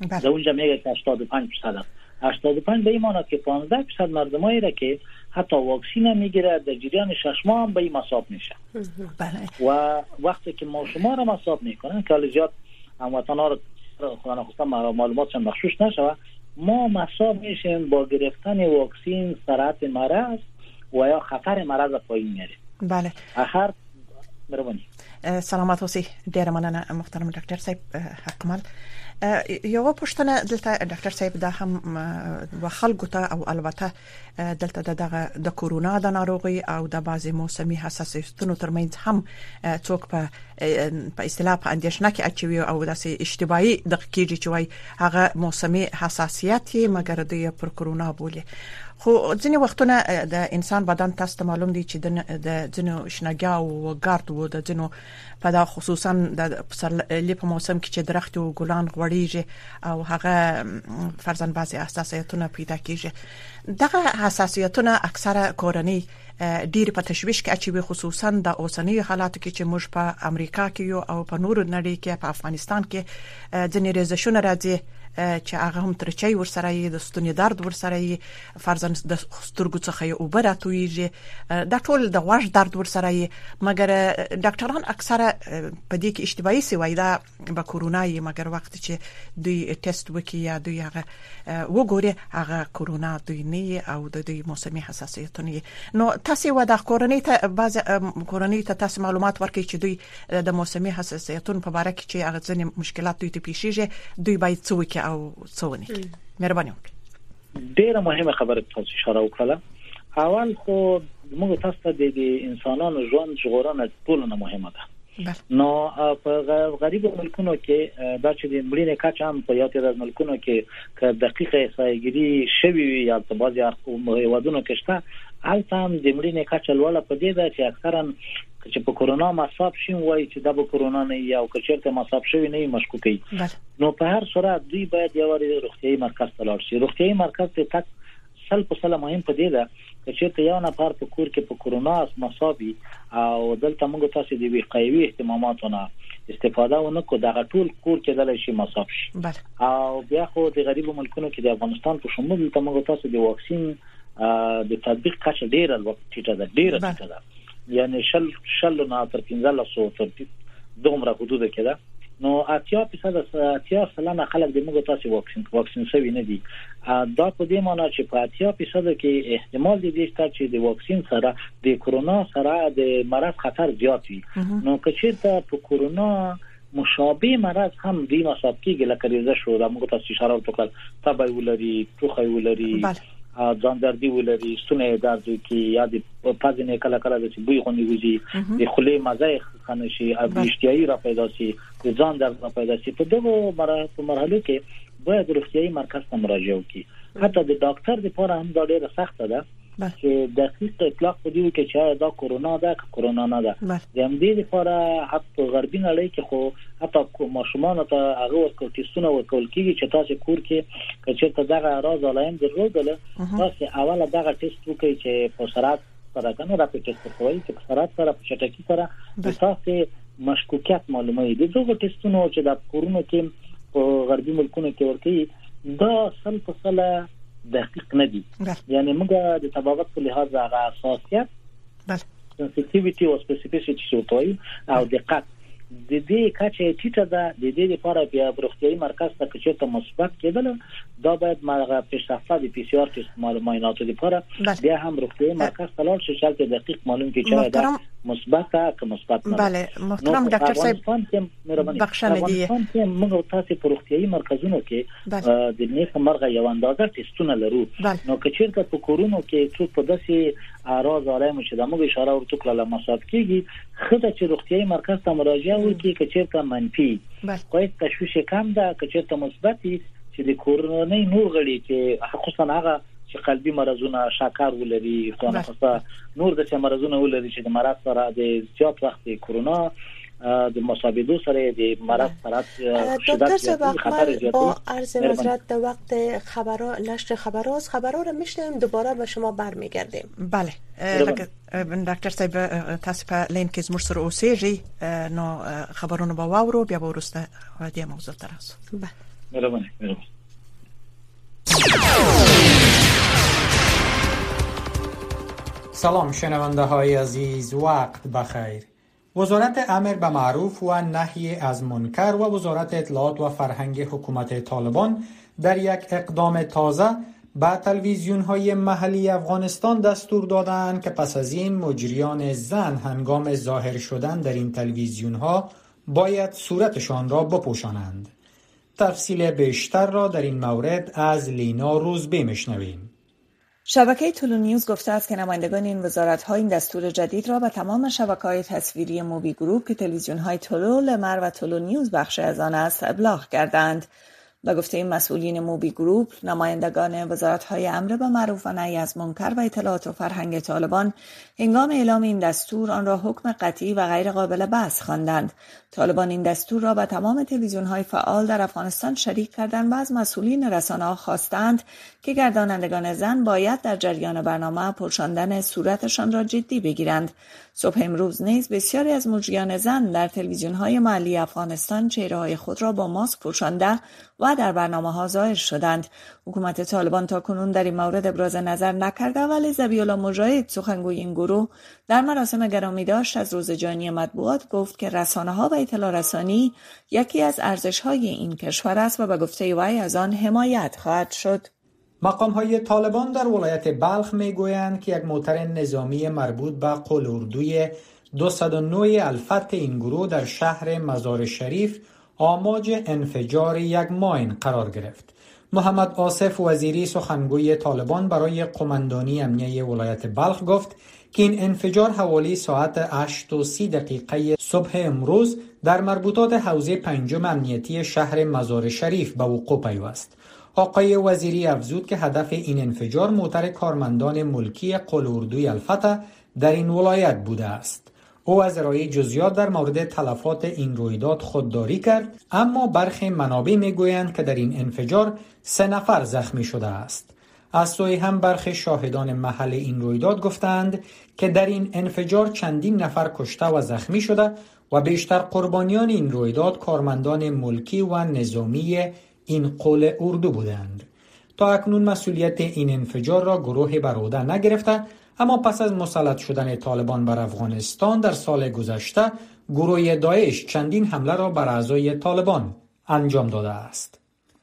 در اونجا میگه که هشتاد و پنج درصد است. هشتاد و پنج به این معنی که پانزده درصد مردمایی را که حتی واکسین میگیره در جریان شش ماه هم به این مصاب میشه. بله. و وقتی که ما شما را مصاب میکنن که زیاد هموطنا را خدا نخواسته معلوماتشان مخشوش نشه، ما مصاب میشیم با گرفتن واکسین سرعت مرض و یا خطر مرض پایین میاره. بله. هر مهرباني سلامات اوسئ. ډیره مننه محترم ډاکټر صاحب حقمل. یو پوښتنه دلته ډاکټر صاحب دا هم و خلکو ته او البته دلته دغه د کورونا د ناروغي او د بعضي موسمي حساسیتونو ترمنځ هم څوک په په اصطلاح په اندیشنه کې اچوي او داسې اشتباهي د کېږي چې وای هغه موسمي حساسیت یې مګر د پر کورونا بولي. خو ځینې وختونه د انسان بدن تاسو ته معلوم دي چې د ځینو شنګیا او ګارد وو د ځینو په دا خصوصا د پسرلي په موسم کې چې درخت او ګلان غوړیږي او هغه فرضاً بعضي حساسیتونه پیدا کیږي. دغه حساسیتونه اکثره کورنۍ ډیر په تشویش کې اچوي، خصوصا د اوسنۍ حالاتو کې چې موږ په امریکا کې یو او په نورو نړۍ کې په افغانستان کې ځینې ریزشونه راځي چې هغه هم ترچي ورسره یې د ستوني درد ورسره یې فرضاً د سترګو څخه یې اوبره تویږي، دا ټول د غوږ درد ورسره یې. مګر ډاکټران اکثره په دې کې اشتباهي سوي دا به کورونا یې، مګر وخت چې دوی ټیسټ وکړي یا دوی هغه وګوري هغه کورونا دوی نه او د دوی موسمي حساسیتونه. نو تاسو و د کورنۍ ته بعض کورنۍ ته تاسو معلومات ورکړي چې دوی د موسمي حساسیتونو په اړه کې چې هغه ځینې مشکلات دوی ته پیښیږي، دوی باید څه وکړي او څه ونه کړي. مهرباني وکړئ. ډیره مهمه خبره تاسو اشاره وکړه. اول خو موږ تاسو ته د انسانانو ژوند ژغورنه ټولنه مهمه ده. نو په غریب ملکونو کې دا چې د مړینې کچه هم په یاد د ملکونو کې که دقیقه احصایګری شوی یا په بعضي هیوادونو کې شته، هلته هم د مړینې کچه لوړه په دې ده چې اکثرا چې په کورونا مصاب شي وایي چې دا به کورونا نه یا که چیرته مصاب شوی نه مشکوکي. نو په هر صورت دوی باید یو روغتيایي مرکز ته لاړ شي. روغتيایي مرکز ته تک سل په سل مهم په دې ده چې چیرته یو نفر په کور کې په کورونا مصابي او دلته موږ تاسو د وقایوي اهتماماتونه استفاده ونکړو، دا ټول کور کې دلته شي مصاب شي. او بیا خو د غریب ملکونو کې د افغانستان په شمول ته موږ تاسو د واکسین د تطبیق کچه ډیره ټیټه ده، ډیره ټیټه ده، یعنی شل شل نه تر پنځه سوه تر دومره حدود کې ده. نو اتیا فیصد اتیا سلنه خلک د موږ تاسو واکسین واکسین شوی نه دي. دا په دې معنی چې په اتیا فیصد کې احتمال دی چې د واکسین سره د کورونا سره د مرض خطر زیات وي. نو که چیرته په کورونا مشابه مرض هم دی مصاب کېږي لکه ریزه شو، دا موږ تاسو اشاره وکړه، تبه ولري، ټوخی ولري، ځان دردي ولري، ستونی درد کې یا د پازنه کله کله د بوی غونډې وځي، د خولې مزه خانه شي، ابيشتيایي را پیدا شي، د ځان درد را پیدا شي. په دغه مرحله کې باید روغتيایي مرکز ته مراجعه وکړي. حتی د ډاکټر لپاره هم دا ډیره سخته ده چې دقیق اطلاق پدې وکړي چې دا کورونا ده که کورونا نه ده. د همدې لپاره حتی غربي نړۍ کې خو حتی ماشومان ته هغه ورکو ټیسټونه ورکول کیږي چې تاسو کور کې کچته دغه راز علائم درلودل، تاسو اوله دغه ټیسټ وکړئ چې په سرعت سره کنه را پټ ټیسټ کوي چې په سرعت سره په چټکی سره تاسو مشکوکیت معلوموي. د دغه ټیسټونو چې د کورونا کې په غربي ملکونو کې ورکي دا سل په سل دقیق نه دي، یعنی موږ د تباغت په لحاظ هغه اساسیت سنسیټیویټي او سپیسیفیسیټي شوتوي او دقت د دې کچه ټیټه ده. د دې لپاره بیا روغتيایي مرکز ته چې ته مثبت کېدل دا باید مرغه پیشرفته د پی سی آر ټیسټ معلوماتو لپاره بیا هم روغتيایي مرکز ته لاړ شي چې دقیق معلوم کړي چې دا مثبت که مثبت نه. بله محترم ډاکټر صاحب بخښنه دي موږ تاسو په روغتيایي مرکزونو کې د نیک مرغه یو اندازه ټیسټونه لرو. نو که چیرته په کورونا کې څوک په داسې اراز علائم چې د موږ اشاره ورته کړل مصاب کیږي، خدای چې روغتيایي مرکز ته مراجعه وکړي که چیرته منفي کوئی تشویش کم ده، که چیرته مثبتي چې د کورونا نور غړي چې خصوصا هغه چې قلبي مرزونه، شکر ولري، خصوصا نور د مرزونه ولري چې د مرض سره د زیات وخت کورونا د مصابیدو سره د مرض سره دکتر صاحب با عرض معذرت در وقت خبرها نشر خبرها خبرها رو میشنیم دوباره به شما برمیگردیم. بله ډاکټر صاحب تاسو په لین کې زموږ سره اوسېږئ نو خبرونه به واورو بیا به وروسته دې موضوع ته راځو. مهربانی. مهربانی. سلام شنونده های عزیز، وقت بخیر. وزارت امر به معروف و نهی از منکر و وزارت اطلاعات و فرهنگ حکومت طالبان در یک اقدام تازه به تلویزیون های محلی افغانستان دستور دادند که پس از این مجریان زن هنگام ظاهر شدن در این تلویزیون ها باید صورتشان را بپوشانند. تفصیل بیشتر را در این مورد از لینا روزبه میشنویم. شبکه تولو نیوز گفته است که نمایندگان این وزارت‌ها این دستور جدید را به تمام شبکه‌های تصویری موبی گروپ که تلویزیون‌های تولو، لمر و تولو نیوز بخش از آن است ابلاغ کردند. به گفته این مسئولین موبی گروپ، نمایندگان وزارت‌های امر به معروف و نهی از منکر و اطلاعات و فرهنگ طالبان هنگام اعلام این دستور آن را حکم قطعی و غیر قابل بحث خواندند. طالبان این دستور را به تمام تلویزیون‌های فعال در افغانستان شریک کردند و از مسئولین رسانه‌ها خواستند که گردانندگان زن باید در جریان برنامه پوشاندن صورتشان را جدی بگیرند. صبح امروز نیز بسیاری از مجریان زن در تلویزیون‌های محلی افغانستان چهره‌های خود را با ماسک پوشانده و در برنامه‌ها ظاهر شدند. حکومت طالبان تاکنون در این مورد ابراز نظر نکرده، ولی ذبیح‌الله مجاهد سخنگوی این گروه در مراسم گرامی داشت از روز جهانی مطبوعات گفت که رسانه‌ها و اطلاع رسانی یکی از ارزش‌های این کشور است و به گفته وی از آن حمایت خواهد شد. مقام‌های طالبان در ولایت بلخ می‌گویند که یک موتر نظامی مربوط به قلاردوی دویست و نه الفتح این گروه در شهر مزار شریف آماج انفجار یک ماین قرار گرفت. محمد آصف وزیری سخنگوی طالبان برای قماندانی امنیه ولایت بلخ گفت که این انفجار حوالی ساعت هشت و سی دقیقه صبح امروز در مربوطات حوزه پنجم امنیتی شهر مزار شریف به وقوع پیوست. آقای وزیری افزود که هدف این انفجار موتر کارمندان ملکی قلاردوی الفتح در این ولایت بوده است. او از ارائه جزئیات در مورد تلفات این رویداد خودداری کرد، اما برخی منابع میگویند که در این انفجار سه نفر زخمی شده است. از سوی هم برخی شاهدان محل این رویداد گفتند که در این انفجار چندین نفر کشته و زخمی شده و بیشتر قربانیان این رویداد کارمندان ملکی و نظامی این قول اردو بودند. تا اکنون مسئولیت این انفجار را گروه بر عهده نگرفته، اما پس از مسلط شدن طالبان بر افغانستان در سال گذشته گروه داعش چندین حمله را بر اعضای طالبان انجام داده است.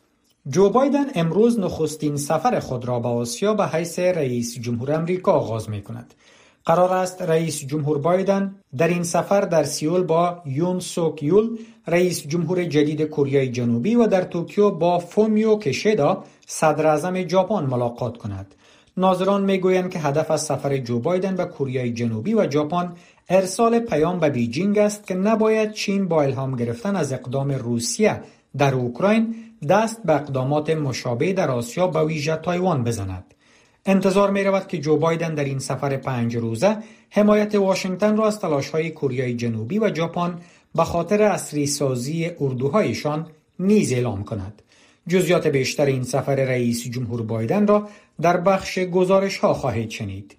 جو بایدن امروز نخستین سفر خود را به آسیا به حیث رئیس جمهور آمریکا آغاز می کند. قرار است رئیس جمهور بایدن در این سفر در سئول با یون سوک یول رئیس جمهور جدید کره جنوبی و در توکیو با فومیو کشیدا صدر اعظم ژاپن ملاقات کند. ناظران میگویند که هدف از سفر جو بایدن به کره جنوبی و ژاپن ارسال پیام به بیجینگ است که نباید چین با الهام گرفتن از اقدام روسیه در اوکراین دست به اقدامات مشابه در آسیا به ویژه تایوان بزند. انتظار می رود که جو بایدن در این سفر پنج روزه حمایت واشنگتن را از تلاش‌های کره جنوبی و ژاپن به خاطر عصری سازی اردوهایشان نیز اعلام کند. جزئیات بیشتر این سفر رئیس جمهور بایدن را در بخش گزارش‌ها خواهید شنید.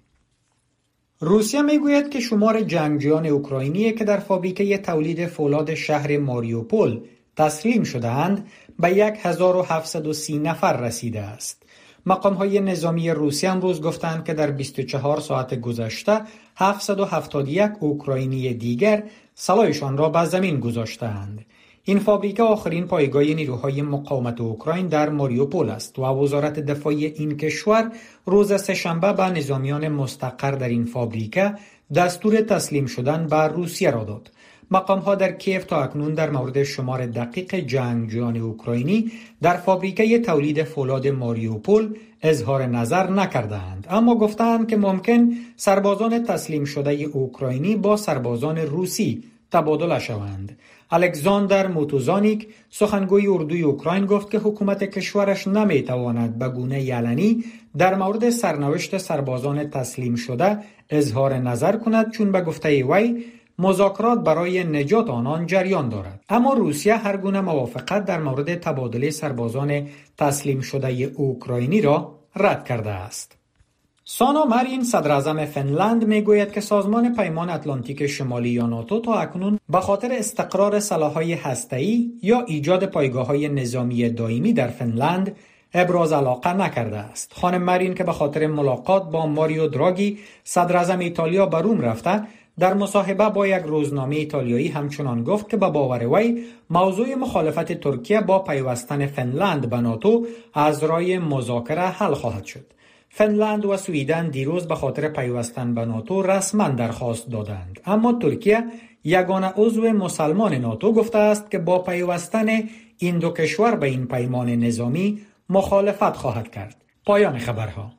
روسیه میگوید که شمار جنگجویان اوکراینی که در فابریکه تولید فولاد شهر ماریوپول تسلیم شده‌اند به هزار و هفتصد و سی نفر رسیده است. مقام‌های نظامی روسیه امروز گفتند که در بیست و چهار ساعت گذشته هفتصد و هفتاد و یک اوکراینی دیگر سلاحشان را به زمین گذاشته‌اند. این فابریکه آخرین پایگاه نیروهای مقاومت اوکراین در ماریوپول است و وزارت دفاع این کشور روز سه‌شنبه به نظامیان مستقر در این فابریکه دستور تسلیم شدن به روسیه را داد. مقام‌ها در کیف تا اکنون در مورد شمار دقیق جنگجویان اوکراینی در فابریکه تولید فولاد ماریوپول اظهار نظر نکردند، اما گفتند که ممکن سربازان تسلیم شده اوکراینی با سربازان روسی تبادله شوند. الکساندر موتوزانیک سخنگوی اردوی اوکراین گفت که حکومت کشورش نمیتواند به گونه علنی در مورد سرنوشت سربازان تسلیم شده اظهار نظر کند، چون به گفته وی مذاکرات برای نجات آنان جریان دارد. اما روسیه هر گونه موافقت در مورد تبادله سربازان تسلیم شده اوکراینی را رد کرده است. سانا مارین صدر اعظم فنلند میگوید که سازمان پیمان اتلانتیک شمالی یا ناتو تا اکنون به خاطر استقرار سلاح‌های هسته‌ای یا ایجاد پایگاه‌های نظامی دائمی در فنلند ابراز علاقه نکرده است. خانم مارین که به خاطر ملاقات با ماریو دراگی صدر اعظم ایتالیا به روم رفته، در مصاحبه با یک روزنامه ایتالیایی همچنان گفت که به باور وی موضوع مخالفت ترکیه با پیوستن فنلند به ناتو از راه مذاکره حل خواهد شد. فنلند و سوئیدن دیروز به خاطر پیوستن به ناتو رسما درخواست دادند، اما ترکیه یگانه عضو مسلمان ناتو گفته است که با پیوستن این دو کشور به این پیمان نظامی مخالفت خواهد کرد. پایان خبرها.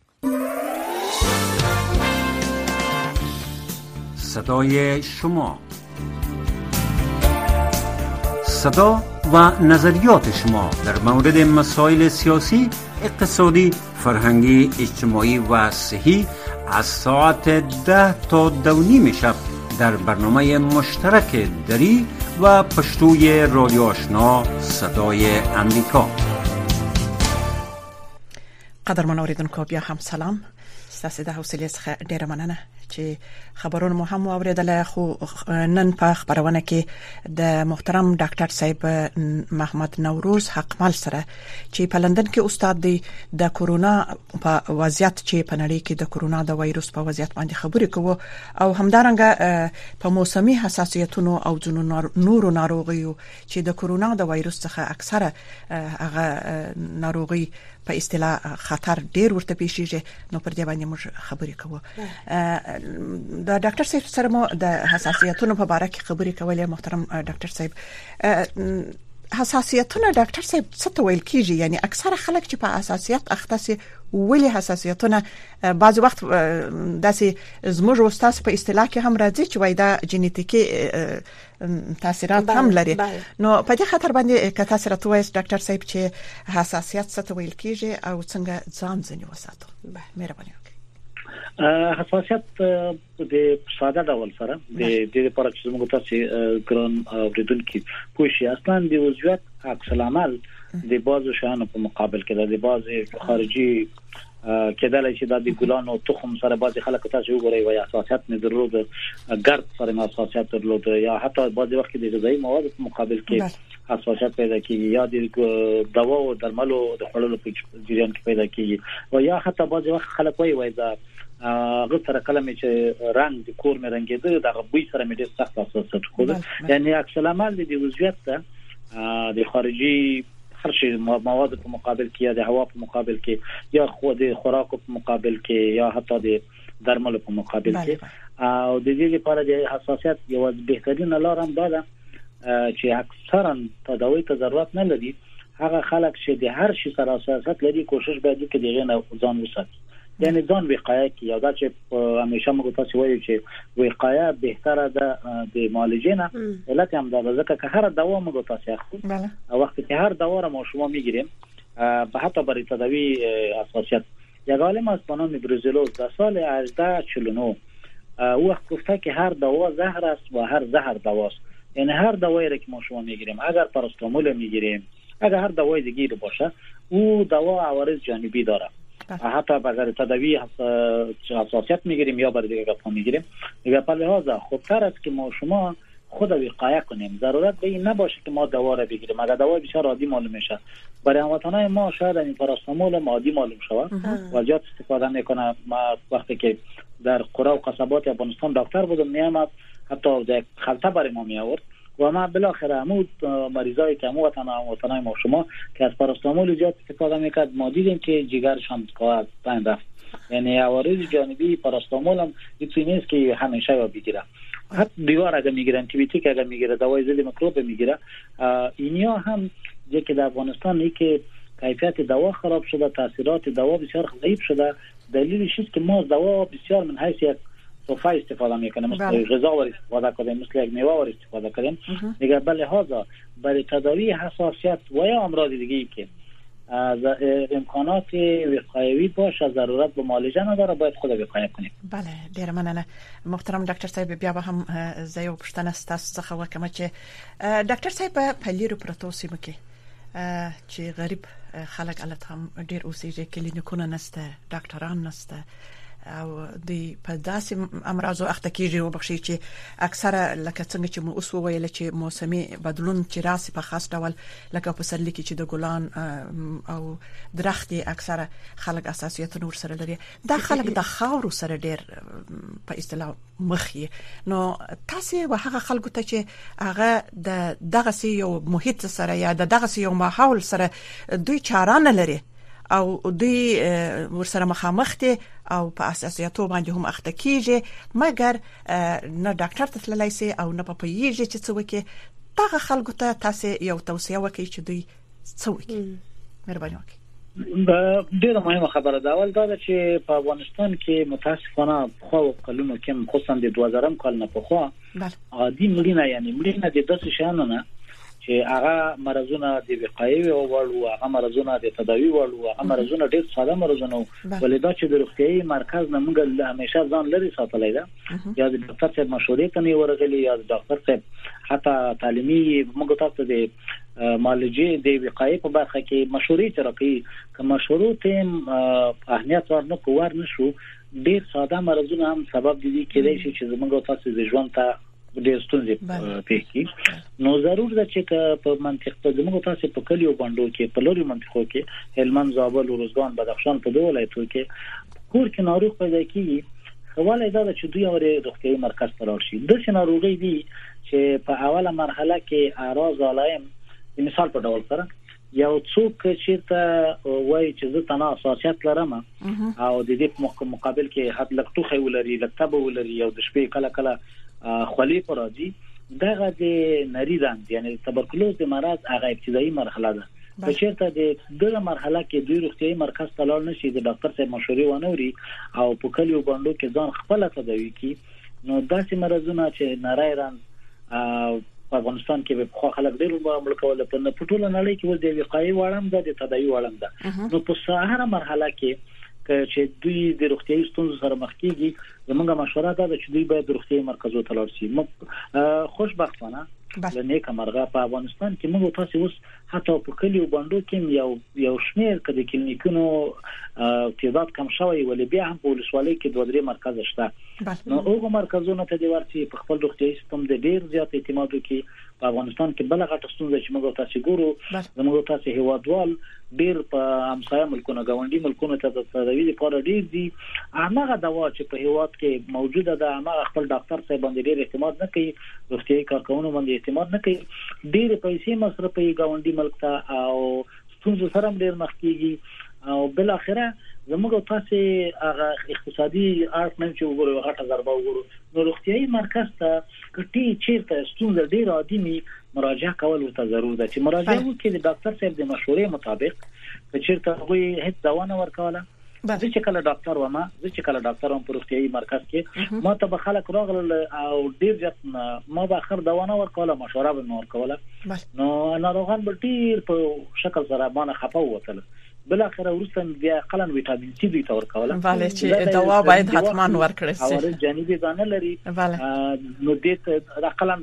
صدای شما، صدا و نظریات شما در مورد مسائل سیاسی، اقتصادی، فرهنگی، اجتماعی و صحی از ساعت ده تا دو نیم شب در برنامه مشترک دری و پشتوی رادیو آشنا صدای امریکا. قدرمن اوریدونکو، بیا هم سلام. ستاسو د حوصلې څخه ډیره مننه چې خبرونه مو هم اوریدل. خو نن په خبرونه کې د محترم ډاکټر صاحب محمد نوروز حقمل سره چې په لندن کې استاد دی د کورونا په وضعیت چې په نړۍ کې د کورونا د وایروس په وضعیت باندې خبرې کوو او همدارنګه په موسمي حساسیتونو او ځینو نورو ناروغیو چې د کورونا د وایروس څخه اکثره هغه ناروغي په اصطلاح خطر ډیر ورته پیښیږي، نو پر دې باندې موږ خبرې کوو. د ډاکټر صاحب سره مو د حساسیتونو په اړه کې خبرې کولې. محترم ډاکټر صاحب، حساسیتونه ډاکټر صاحب څه ته ویل کیږي؟ یعنی اکثره خلک چې په حساسیت اخته سي ولې حساسیتونه بعض وخت داسې زموږ استاد په اصطلاح کې هم راځي چې وای دا جنیتیکي تاثیرات هم لري. نو په دې خاطر باندې که تاسو راته وایي ډاکټر صاحب چې حساسیت څه ته ویل کیږي او څنګه ځان ځنی وساتو، مهرباني وکړئ. حساسیت د ساده ډول سره د دې لپاره چې موږ تاسو ګران اوریدونکو پوه شئ، اصلا د وضعیت عکس العمل د بازو شانو په مقابل کې د بازي خارجي کېدل چې د ګلانو تخم سره بعضی خلک تاسو وګورئ وایي حساسیت نه درلود، ګرد سره حساسیت درلود، یا حتی بعضی وخت د غذایی مواد په مقابل کې حساسیت پیدا کیږي، یا د دوا او درملو د خورلو په جریان کې پیدا کیږي، او یا حتی بعضی وخت خلک وایي وایي دا غو سره کلمه چې رنگ د کور مې رنګېده د غوي سره مې ډېر سخت حساسیت خوده. یعنی عکس العمل د وضعیت ته د خارجي هر شي مواد په مقابل کې یا د هوا په مقابل کې یا خو د خوراک په مقابل کې یا حتی د درملو په مقابل کې، او د دې لپاره د حساسیت یو بهترین لار هم ده چې اکثرا تداوی ته ضرورت نه لري. هغه خلک چې د هر شي سره حساسیت لري کوشش باید وکړي دغه نه ځان وساتي، یعنی ځان وقایه کی. یا دا چې همیشه موږ تاسو وایو چې وقایه بهتره ده د معالجې نه، علت هم دا ځکه که هر دوا موږ تاسو اخلو او وخت چې هر دوا را ما شما میگیریم به حتی برای تداوی حساسیت. یک عالم است به نام بروزلوس در سال هزار و چهل و نه او وقت گفته که هر دوا زهر است و هر زهر دواست. یعنی هر دوایی را که ما شما میگیریم، اگر پاراستامول میگیریم، اگر هر دوای دیگه باشه، او دوا عوارض جانبی داره. حتی اگر تداوی حساسیت میگیریم یا برای دیگه گپا میگیریم، دیگه په لحاظ خوبتر است که ما شما خود وقایه کنیم. ضرورت به این نباشه که ما دوا را بگیریم. اگر دوا بسیار عادی معلوم میشه، برای هموطنان ما شاید این پاراستامول عادی معلوم شود و زیاد استفاده میکنه. ما وقتی که در قرى و قصبات افغانستان دکتر بودم میامد، حتی در خلطه برای ما می آورد و ما بالاخره عمود مریضایی که عمود وطنای ما شما که از پاراستامول زیاد استفاده میکرد، ما دیدیم که جگرش هم از بین رفت. یعنی عوارض جانبی پاراستامول هم چیزی نیست که همیشه یا بگیره. حتی دیوار اگر میگیره، انتیبیوتیک اگر میگیره، دوای ضد میکروب میگیره، اینیا هم جایی که در افغانستان ای که کیفیت دوا خراب شده، تاثیرات دوا بسیار ضعیف شده، دلیلش است که ما دوا بسیار من حیث یک صفحه استفاده میکنیم، مثل غذا ور استفاده کنیم، مثل یک میوه ور استفاده کنیم. دیگه به لحاظ برای تداوی حساسیت و یا امراض دیگه‌ای که از امکانات وقایوی باشه، ضرورت به معالجه نداره، باید خود وقایه کنیم. بله، ډیر مننه محترم ډاکټر صاحب. بیا به هم زه یو پوښتنه ستاسو څخه وکم چې ډاکټر صاحب په لیرو پروتو سیمو کې چې غریب خلک الته هم ډیر اوسېږي، کلینیکونه نشته، ډاکټران نشته او د په داسې امراضو اخته کیږي او بخښي چې اکثره لکه څنګه چې مو اوس وویل چې موسمي بدلون چې راسي په خاص ډول لکه په سرلی کې چې د ګلان او درختي اکثره خلک اساسیت نور سره لري، دا خلک د خاورو سره ډیر په اصطلاح مخي. نو تاسو وهغه خلکو ته چې هغه د دغه سي یو محیط سره یا د دغه سي یو ماحول سره دوی چارانه لري او دوی ورسره مخامخ دي او په اساسیاتو باندې هم اخته کیږي، مګر نه ډاکټر ته تللی سي او نه په پیږي چې څه وکي. دغه خلکو ته تاسو یو توصیه وکړئ چې دوی څه وکړي. مهرباني وکړئ. دا ډیره مهمه خبره ده. اول دا چې په افغانستان کې متاسفانه خو کلونو کې خصوصا د دوه زره کال نه په خو عادي مړینه یعنی مړینه د داسې شانو نه چې هغه مرزونه د وقایوي او ورو هغه مرزونه د تداوی ورو هغه مرزونه ډیر ساده مرزونه ولدا چې د روغتيایي مرکز نه موږ همیشه ځان لري ساتلای دا یا د ډاکټر صاحب مشورې ته نه ورغلي یا د ډاکټر صاحب حتی تعلیمي موږ تاسو د مالجی د وقایې په برخه کې مشورې ترقی کوم مشورو ته اهمیت ورنه کوور نشو ډیر ساده مرزونه هم سبب دي کېدای شي چې موږ تاسو د ژوند ته ډېر ستونزې پیښ نو ضرور ده چې په منطقه ته زموږ تاسو په کلیو باندې کې په لوري منطقو کې هلمند، زابل، روزګان، بدخشان په دوه ولایتو کې کور کې ناروغ پیدا کیږي، خواله دا چې دوی اوري روغتيایي مرکز ته راشي. د څه ناروغي دي چې په اوله مرحله کې اعراض علائم مثال په ډول سره یو څوک چې ته وایي چې زه تنه اساسیت لرم او د دې مقابل کې حد لکټوخه ولري، لکتب ولري او د شپې کله کله خولي پر راځي، دغه د نریدان یعنی تبرکلوز د مرض هغه ابتدایي مرحله ده. په چیرته د دغه مرحله کې دوی روغتيایي مرکز ته لاړ نشي، د ډاکټر صاحب مشورې ونوري او په کلیو باندې کې ځان خپل تداوي کی، نو داسې مرزونه چې نارایران په افغانستان کې په خو خلک ډېر معاملې کول په ټوله نړۍ کې ول د وقایي وړم ده، د تداوی وړم ده. نو په سهار مرحله کې چې دوی د روغتيایي ستونزو سره مخ کیږي، زموږه مشوره ده چې دوی باید روغتيایي مرکزو ته لاړ شي. خوشبختانه لنیک مرغه په افغانستان کې موږ تاسو اوس حتی په کلیو باندې کې یو یو شمیر کډه کلینیکونو تعداد کم شوی ولې بیا هم په ولسوالۍ کې دوه درې مرکز شته. نو هغه مرکزونه ته د ورتي په خپل روغتيایي سیستم د ډیر زیات اعتماد کوي. په افغانستان کې بل غټ ستونزه چې موږ تاسو ګورو زموږ تاسو هیوادوال ډیر په همسایه ملکونو غونډي ملکونو ته د تداوی لپاره ډیر دي، هغه دوا چې په هیواد کې موجوده ده هغه خپل ډاکټر صاحب باندې ډیر اعتماد نه کوي، روغتيایي کارکونکو باندې اعتماد نه کوي، ډیر پیسې مصرفوي غونډي ملک ته او ستونزې سره ډیر مخ کیږي او بل اخره زموږ تاسو هغه اقتصادي اړخ نه چې وګورو غټه ضربه وګورو، نو روغتيایي مرکز ته کټي چیرته ستونزې ډیر عادي مراجعه کول ورته ضرور ده چې مراجعه وکړي د ډاکټر صاحب د مشورې مطابق چې چیرته وي هیڅ دوا نه ورکوله. زه چې کله ډاکټر ومه زه چې کله ډاکټر وم په روغتيایي مرکز کې ما ته به خلک راغلل او ډیر ځت ما به اخر دوا نه ورکوله، مشوره به نه ورکوله، نو ناروغان به ډیر په شکل سره باندې خپه وتل. بل اخر ورسته بیا قلن ویټامین سی دوی تور کوله، بله چې دوا باید حتما ورکړل شي او جانبي ځانه لري. نو دې د قلن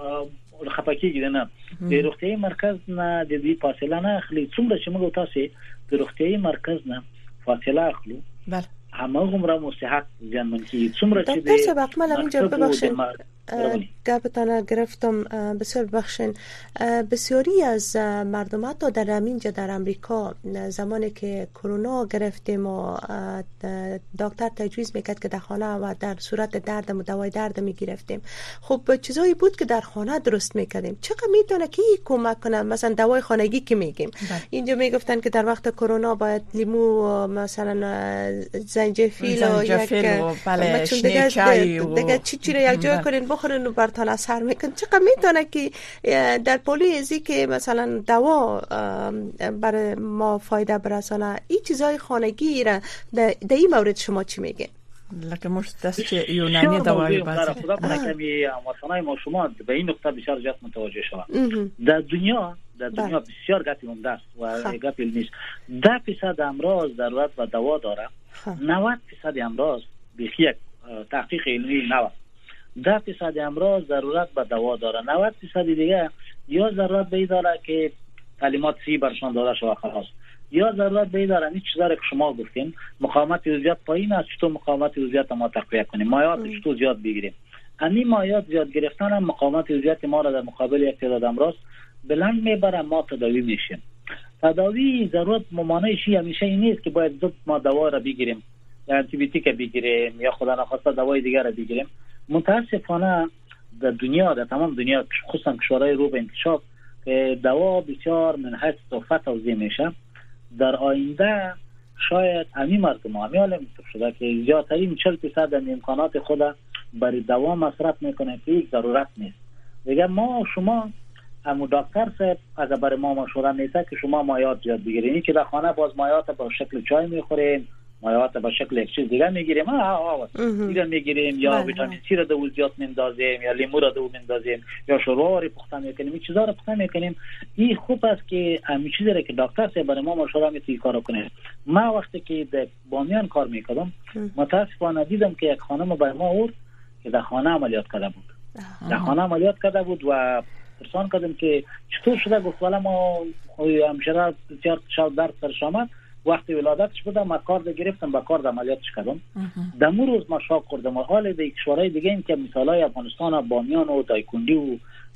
خپکیږي نه د روغتيایي مرکز نه د دې فاصله نه اخلي، څومره چې موږ تاسو د روغتيایي مرکز نه فاصله اخلو بله همه عمره مصحت زیانمن کی، څومره چې دکتر صاحب اکمل اینجا ببخشید گپتان گرفتم، بسیار بخشین. بسیاری از مردم حتی در همینجا در امریکا زمانی که کرونا گرفتیم و دکتر تجویز میکرد که در خانه و در صورت درد و دوای درد میگرفتیم، خب چیزایی بود که در خانه درست میکردیم. چقدر میتونه که کمک کنه؟ مثلا دوای خانگی که میگیم اینجا میگفتن که در وقت کرونا باید لیمو مثلا زنجفیل و یک بله شنه چای و دیگه چی چی رو یک جای کنین بخورین و برتان اثر میکن. چقدر میتونه که در پولی ازی که مثلا دوا برای ما فایده برسانه؟ این چیزای خانگی را در این مورد شما چی میگین؟ لکه مش دست یونانی دوایی بازی خدا کنه که وطنای ما شما به این نقطه بسیار زیاد متوجه شوند. در دنیا در دنیا بسیار گپی مونده است و گپی نیست. ده درصد امراض ضرورت و دوا داره، نود درصد امراض بیخی یک تحقیق علمی نود ده درصد امراض ضرورت به دوا داره، نود درصد دیگه یا ضرورت به این داره که تعلیمات سی برشان داده شود خلاص، یا ضرورت به این داره این چیزا که شما گفتین مقاومت عضویت پایین است، چطور مقاومت عضویت ما تقویت کنیم، مایعات چطور زیاد بگیریم. همین مایعات زیاد گرفتن هم مقاومت عضویت ما را در مقابل یک تعداد امراض بلند میبره، ما تداوی میشیم. تداوی ضرورت ممانعش همیشه این نیست که باید زود ما دوا را بگیریم یا آنتی بیوتیک بگیریم یا خدا نخواسته دوای دیگر را بگیریم. متاسفانه در دنیا، در تمام دنیا خصوصا کشورهای رو به انتشار که دوا بسیار من حیث صحبت توزیع میشه. در آینده شاید همین مردم همین عالم شده که زیادترین چهل درصد از امکانات خود برای دوا مصرف میکنه که یک ضرورت نیست. دیگه ما شما همون دکتر صاحب اگر برای ما مشوره میده که شما مایعات زیاد بگیرین، که در خانه باز مایعات به شکل چای میخوریم، مایعات به شکل یک چیز دیگه میگیریم، ها ها دیگه میگیریم، یا ویتامین سی را دو زیاد میندازیم، یا لیمو را دو میندازیم، یا شوروا را پخته میکنیم، این چیزا را پخته میکنیم. این خوب است که همین چیزی را که دکتر صاحب برای ما مشوره میده کارو کنه. ما وقتی که در بامیان کار میکردم متاسفانه دیدم که یک خانم برای ما آورد که در خانه عملیات کرده بود. در خانه عملیات کرده بود و پرسان کردم که چطور شده؟ گفت والا ما همشره بسیار شاید درد سرش آمد، وقتی ولادتش بودم من کار ده گرفتم با کار ده عملیاتش کردم. دمو روز ما شاک کردم. حال ده کشورهای دیگه این که مثالای افغانستان و بامیان و دایکندی و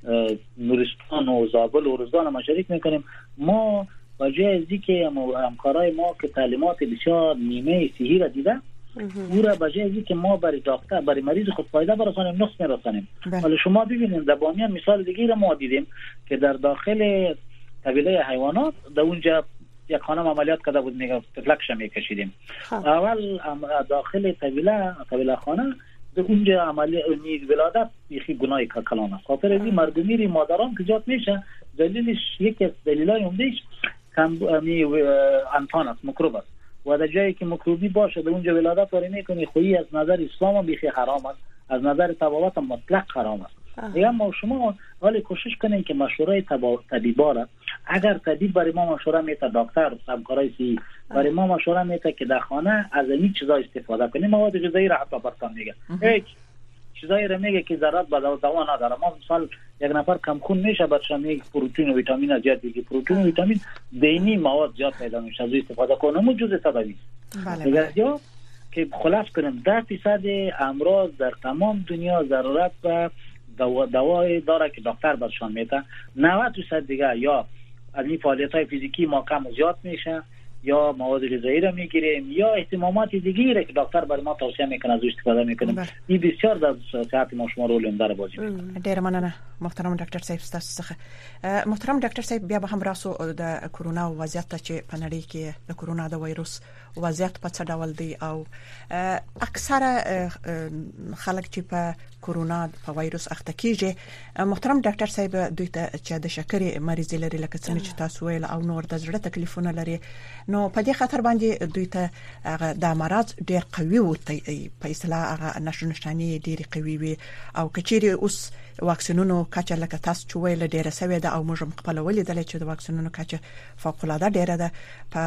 نورستان و زابل و روزگان ما شریک میکنیم. ما با جای ازی که همکارای ما که تعلیمات بسیار نیمه صحی را دیده، او را با جای ازی که ما برای دکتر برای مریض خود فایده برسانیم نقص میرسانیم. حالا شما ببینید در بامیان مثال دیگه را ما دیدیم که در داخل طویله حیوانات در اونجا یک خانم عملیات کرده بود، میگه تفلکش میکشیدیم. اول داخل طویله طویله خانه در اونجا عملی ولادت یخی گناه کلان است. خاطر این مردمیری مادران که جات میشه، دلیلش یکی از دلایل عمدهش کم انتان است، میکروب است. و در جایی که میکروبی باشه در اونجا ولادت وارد میکنی، خویی از نظر اسلام هم بیخی حرام است، از نظر طبابت هم مطلق حرام است. دیگه ما شما حالی کوشش کنین که مشوره طبیبا را، اگر طبیب برای ما مشوره میته، دکتر همکارای سی برای ما مشوره میته که در خانه از این چیزا استفاده کنیم، مواد غذایی را حتی برتان میگه هیچ چیزایی را میگه که ضرورت به دوا نداره. ما مثال یک نفر کم خون میشه برشان میگه پروتئین و ویتامین زیاد بگی، پروتئین و ویتامین دینی مواد زیاد پیدا میشه، از استفاده کنیم جزء تداوی. بله بله. که خلاص کنیم ده درصد امراض در تمام دنیا ضرورت به دوا دوای داره که دکتر برشان میده. نود درصد دیگه یا از این فعالیت‌های فیزیکی ما کم و زیاد میشه، یا مواد غذایی را میگیریم، یا اهتمامات دیگه را که دکتر برای ما توصیه میکنه از استفاده میکنیم. این بسیار در صحت ما شما رول داره بازی میکنه. ډیر مننه محترم ډاکټر صاحب تاسو څخه. محترم ډاکټر صاحب بیا به هم راسو د کورونا وضعیت چې په نړۍ کې د کورونا د وایروس وضعیت په څه ډول دی او اکثره خلک چې په کورونا په وایروس اخته کیږي. محترم ډاکټر صاحب دوی ته چې د شکرې مریض لري لکه څنګه چې تاسو ویل او نور د زړه تکلیفونه لري، نو په دې خاطر باندې دوی ته د مرض ډیر قوي وي په اصطلاح هغه نشانې ډیر قوي وي او کچېری اوس واکسینونو کچه لکه تاسو چې ویل ډیره سوي ده او موږ هم خپل ولیدل چې د واکسینونو کچه فوق العاده ډیره ده.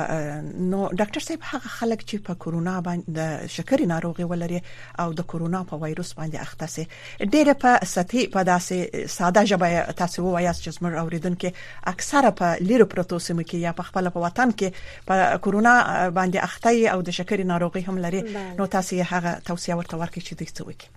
نو ډاکټر صاحب هغه خلک چې په کورونا باندې د شکرې ناروغي ولري او د کورونا په وایروس باندې اخته سي، ډیره په سطحي په داسې ساده ژبه تاسو وایاست چې زموږ اوریدونکو اکثره په لیرو پروتو سیمه کې یا په خپل په وطن کې په کورونا باندې اخته او د شکرې ناروغي هم لري، نو تاسو هغه توصیه ورته ورکړئ چې دوی څه وکړي.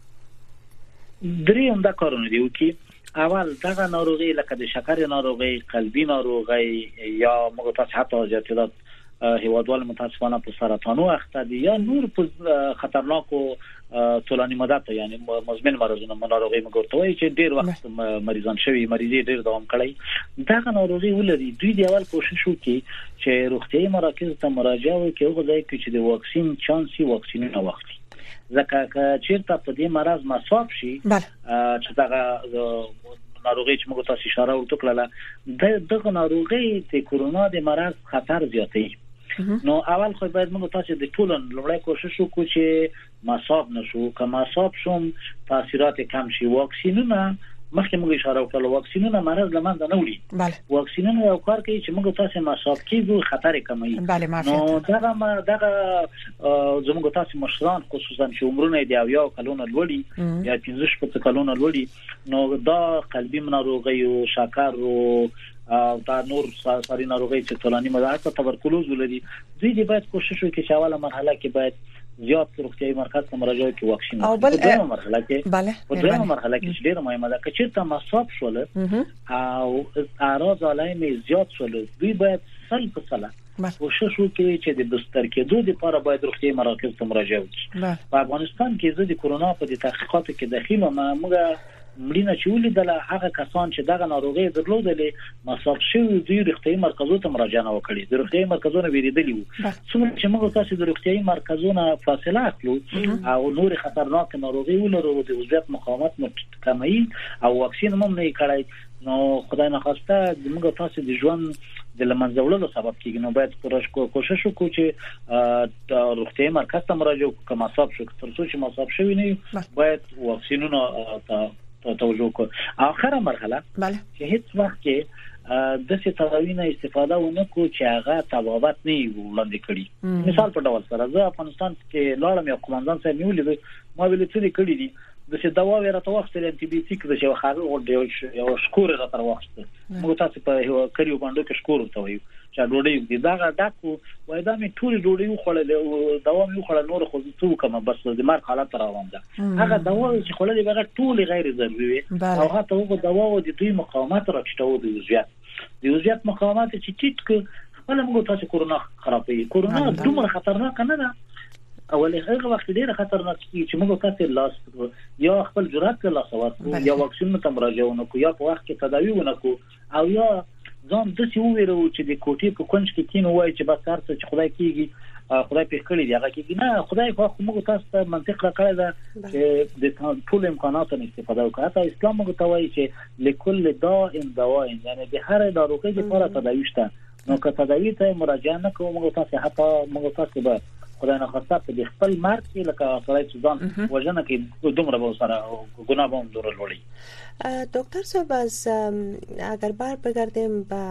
درې هم دا کارونه دي وکي. اول دغه ناروغي لکه د شکر ناروغي، قلبي ناروغي، یا موږ تاسو حتی زیاتېدات هیوادوال متاسفانه په سرطانو اخته دي یا نور په خطرناکو طولانی مدت یعنی مزمن مرزونه ناروغي مګورتوي چې ډیر وخت مریضان شوی مریضي ډیر دوام کړی. دغه ناروغي ولري دوی دی اول کوشش وکړي چې روغتيایي مراکز ته مراجعه وکړي او ځای کې چې د واکسین چانسي واکسین نه وختي، ځکه چې چیرته په دې مرز مصاب شي چې دغه ناروغي چې موږ تاسو اشاره وکړه د دغه ناروغي د کورونا د مرز خطر زیاتوي. نو اول خو باید موږ تاسو د ټولن لومړی کوشش وکړو چې مصاب نشو، که مصاب شوم تاثیرات کم شي. واکسینونه مخکې موږ اشاره وکړه واکسینونه مرز لمنځه نه وړي. واکسینونه یو کار کوي چې موږ تاسو مصاب کیږو خطر کموي. نو دغه دغه زموږ تاسو مشران خصوصا چې عمرونه دی او یا کلونه لوړي یا پنځه شپږ کلونه لوړي، نو دا قلبي ناروغي او شکر او او دا نور ساري ناروغي چې طولاني مدار ته تبرکلوز ولري دوی دې باید کوشش وکړي چې اوله مرحله کې باید زیات روغتیاي مرکز ته مراجعه کوي واکسین او بل دویمه مرحله کې بله په دویمه مرحله کې ډیره مهمه ده چې چیرته مصاب شول او اعراض علائم زیات شول دوی باید سل په سل کوشش وکړي چې د بستر کېدو لپاره باید روغتیاي مراکز ته مراجعه وکړي په افغانستان کې زه د کورونا په تحقیقاتو کې داخله ما مړینه چې ولیدله هغه کسان چې دغه ناروغي درلودلې مصاب شوي دوی روغتیاي مرکزونو ته مراجعه وکړي د روغتیاي مرکزونو ویریدلی وو څومره چې موږ تاسو د روغتیاي مرکزونو فاصله اخلو او نور خطرناک ناروغي ولرو د وضعیت مقاومت کموي او واکسین هم نه کړای نو خدای نخواسته موږ تاسو د ژوند د لمنځولو سبب کیږي نو باید کوشش وکړو چې د روغتیاي مرکز ته مراجعه وکړو که مصاب شو تر څو چې مصاب شوی نه باید واکسینونه توجه وکړو. اخره مرحله بله چې هیڅ وخت کې د څه تداوی نه استفاده ونه کو چې هغه تبابت نه وړاندې کړي. مثال په ډول سره زه افغانستان کې لاړم یو قومندان صاحب نیولې ما ویل چې کړي دي د څه دوا ورته وخت لري انټي بیوټیک د شو خارو او د یو شکور راته وخت موږ تاسو په کریو باندې کې شکور ته وایو چې ډوډۍ دې دا ډاکو وای دا می ټول ډوډۍ خوړل او دوا می خوړل نور خو څه کوم بس د مار حالت راوم ده هغه دوا چې خوړل هغه ټول غیر ضروري او هغه ته دوا او د دوی مقاومت راکټو د وضعیت د وضعیت مقاومت چې ټیټ ک خپل موږ تاسو کورونا خرابوي کورونا دومره خطرناک نه ده اولې هغه وخت ډیره خطرناک چې موږ تاسو لاس یا خپل جرأت له لاس ورکو یا واکسین ته مراجعه ونکو یا په وخت کې تداوی ونکو او یا ځان د څه ویرو چې د کوټې په کونج کې کینو وای چې بس هر څه چې خدای کیږي خدای په کړی دی هغه کیږي نه خدای خو موږ تاسو ته منطق را کړی دا چې د ټول امکاناتو استفاده وکړه ته اسلام موږ ته وایي چې لكل داء دواء یعنی د هر ناروغي لپاره تداوی شته نو که تداوی ته مراجعه نکوو موږ تاسو حتی موږ تاسو به خدای نه خواسته په خپل مرګ کې لکه سړی چې ځان وژنه کې دومره به سره ګناه به هم دور لوري. دکتر صاحب از اگر بر بگردیم به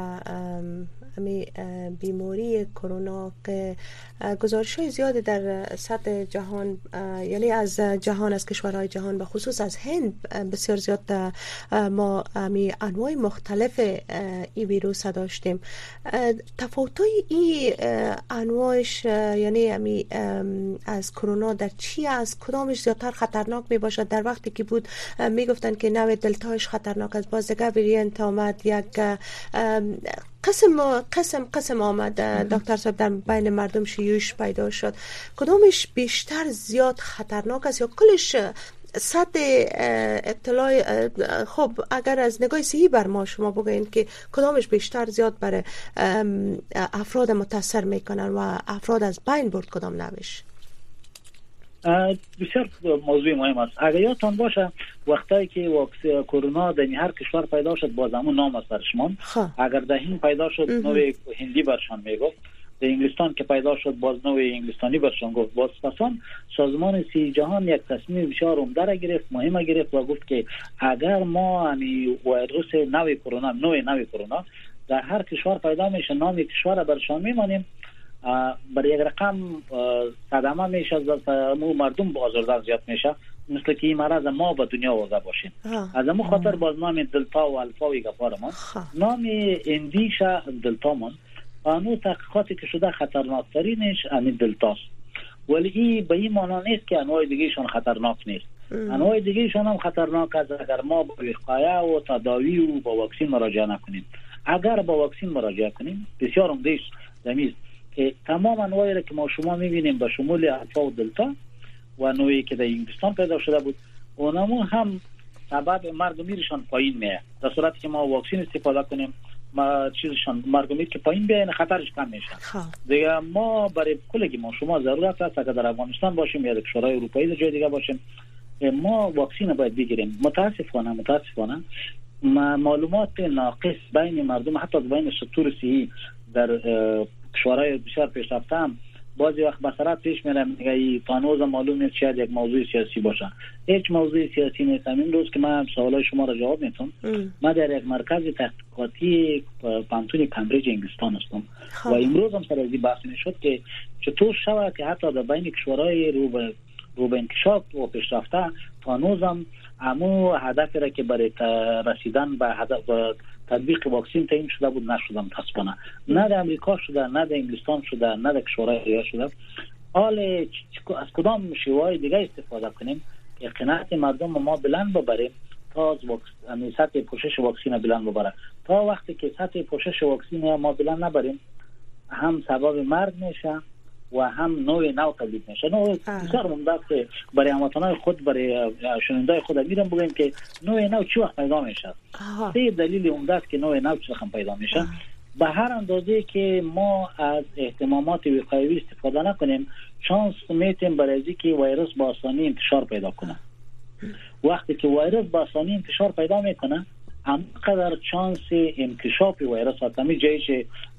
امی بیماری کرونا که گزارش‌های زیادی در سطح جهان یعنی از جهان از کشورهای جهان به خصوص از هند بسیار زیاد ما امی انواع مختلف این ویروس داشتیم. تفاوت‌های این انواعش یعنی امی از کرونا در چی از کدامش زیادتر خطرناک می باشد؟ در وقتی که بود می گفتن که نوع دلتاش خطرناک است باز دیگه وریانت آمد یک قسم قسم قسم آمد دکتر صاحب در بین مردم شیوعش پیدا شد کدامش بیشتر زیاد خطرناک است یا کلش سطح ابتلا خب اگر از نگاه صحی بر ما شما بگوین که کدامش بیشتر زیاد بر افراد متاثر میکنن و افراد از بین برد کدام نوش؟ بسیار موضوع مهم است. اگر یادتان باشه وقتی که واکسن کرونا در هر کشور پیدا شد باز همون نام است برش ماند. اگر در هند پیدا شد نوع هندی برشان میگفت در انگلستان که پیدا شد باز نوع انگلستانی برشان گفت باز پسان سازمان صحت جهان یک تصمیم بسیار عمده را گرفت مهم گرفت و گفت که اگر ما امی ویروس نوع کرونا نوع نوع کرونا در هر کشور پیدا میشه نام کشور برشان میمانیم برای یک رقم صدمه میشه مو مردم آزردن زیاد میشه مثل که این مرض ما به دنیا وارد باشیم از امو خاطر باز نام دلتا و الفاوی گفارمان نام اندیشه دلتا من آنو تحقیقاتی که شده خطرناک ترینش همین دلتاست ولی این به این معنی نیست که انواع دیگهشون خطرناک نیست انواع دیگهشون هم خطرناک است اگر ما با وقایه و تداوی و با واکسین مراجعه نکنیم. اگر با واکسین مراجعه کنیم بسیار عمده‌اش زمین که تمام انواعی را که ما شما می‌بینیم به شمول الفا و دلتا و نوعی که در انگلستان پیدا شده بود اونمو هم سبب مرگ و میرشان پایین میاد در صورتی که ما واکسین استفاده کنیم ما چیزشان مرگ و میر که پایین بیاین خطرش کم میشه دیگه ما برای کلگی ما شما ضرورت هست اگر در افغانستان باشیم یا در کشورهای اروپایی در جای دیگه باشیم ما واکسین باید بگیریم. متاسفانه متاسفانه معلومات ناقص بین مردم حتی بین سطور صحی در کشورهای بسیار پیشرفته هم بعضی وقت بصرات پیش میره میگه تانوز معلوم نیست شاید یک موضوع سیاسی باشه. هیچ موضوع سیاسی نیست. همین روز که من سوالای شما را جواب میتونم من در یک مرکز تحقیقاتی پانتون کمبریج انگلستان هستم و امروز هم سر از این بحث میشد که چطور شود که حتی در بین کشورهای رو به رو به انکشاف و پیشرفته تانوز هم همو هدفی را که برای رسیدن به هدف تطبیق واکسن تعیین شده بود، نشده متاسفانه. نه در امریکا شده، نه در انگلستان شده، نه در کشورهای دیگه شده. حال از کدام شیوه‌های دیگه استفاده کنیم که قناعت مردم ما بلند ببریم تا واکسن سطح پوشش واکسن بلند ببره. تا وقتی که سطح پوشش واکسن ما بلند نبریم هم سبب مرگ میشه و هم نوع نو تولید میشه. نوع بسیار مهمه که برای هموطنان خود، برای شنوندای خود میرم بگیم که نوع نو چی وقت پیدا میشه. سه دلیل عمده که نوع نو چی وقت پیدا میشه. به هر اندازه که ما از احتمامات وقایوی استفاده نکنیم، شانس میتیم برای اینکه ویروس با آسانی انتشار پیدا کنه. وقتی که ویروس با آسانی انتشار پیدا میکنه، همقدر شانس انکشاف ویروس و تمی جایش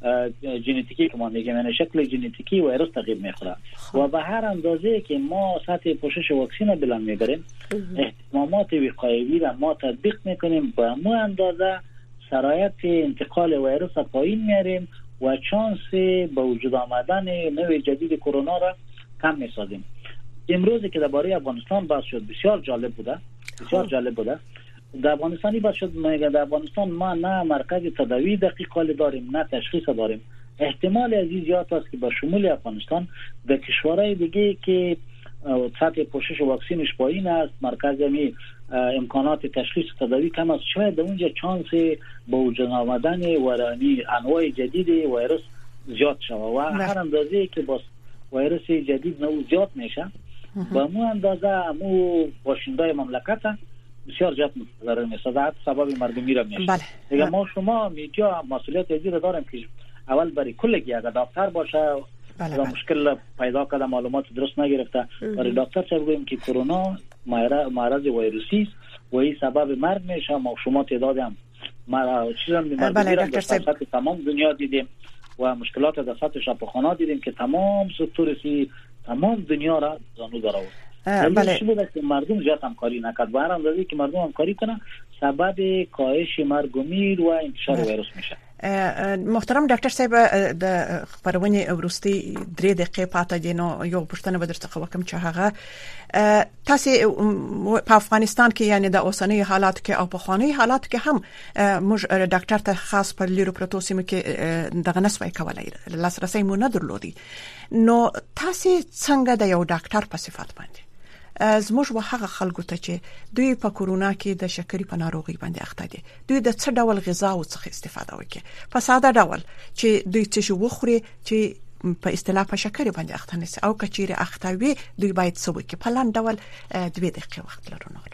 ژنتیکی که ما میگیم، یعنی شکل ژنتیکی ویروس تغییر میخوره. و به هر اندازه که ما سطح پوشش واکسن بلند میبریم، احتمامات وقایوی را ما تطبیق میکنیم، به مو اندازه شرایط انتقال ویروس را پایین میاریم و شانس به وجود آمدن نوع جدید کرونا را کم میسازیم. امروزی که درباره افغانستان بحث شد بسیار جالب بوده، بسیار جالب بوده. در افغانستانی بحث شد، میگه در افغانستان ما نه مرکز تداوی دقیق حال داریم، نه تشخیص داریم. احتمال عزیز زیاد است که با شمول افغانستان در کشورهای دیگه که سطح پوشش واکسنش پایین است، مرکز می امکانات تشخیص تداوی کم است، شاید در اونجا چانس به وجود آمدن ورانی انواع جدید ویروس زیاد شود و هر اندازه که با ویروس جدید نو زیاد میشه، با مو اندازه مو باشندای مملکت بسیار زیاد ضرر میسازد، سبب مرگ میره میشه. بله. دیگه ما شما میدیا مسئولیت ازی رو داریم که اول برای کلگی اگر دکتر باشه بله و بله. مشکل پیدا کرده معلومات درست نگرفته، برای دکتر چه بگویم که کرونا مرض ویروسی است و این سبب مرگ میشه. ما شما تعداد هم مرا چیزا میمرد بله در سطح تمام دنیا دیدیم و مشکلات در سطح شفاخانه دیدیم که تمام سکتور سی تمام دنیا را زانو داره. بله. چی بوده که مردم زیاد همکاری نکرد و هر اندازه که مردم همکاری کنن سبب کاهش مرگ و میر و انتشار ویروس میشه. محترم ډاکټر صاحب د خبرونه ورستي درې دقیقې پاتې دي، نو یو پوښتنه به درته وکم چې هغه تاسو په افغانستان کې یعنی د اوسنۍ حالات کې او په خواني حالات کې هم موږ ډاکټر ته خاص پر لیرو پروتو سیمه کې دغه نسوي کولای لاسرسي مو نه درلودي، نو تاسو څنګه د یو ډاکټر په صفت باندې زموږ وهغه خلکو ته چې دوی په کورونا کې د شکرې په ناروغي باندې اخته دي، دوی د څه ډول غذا او څه استفاده وکړي په ساده ډول چې دوی څه وخوري چې په اصطلاح په شکرې باندې اخته نشي، او کچېره اخته وي دوی باید څه وکړي په لاندې ډول دوی دقیقه وخت لرو. نور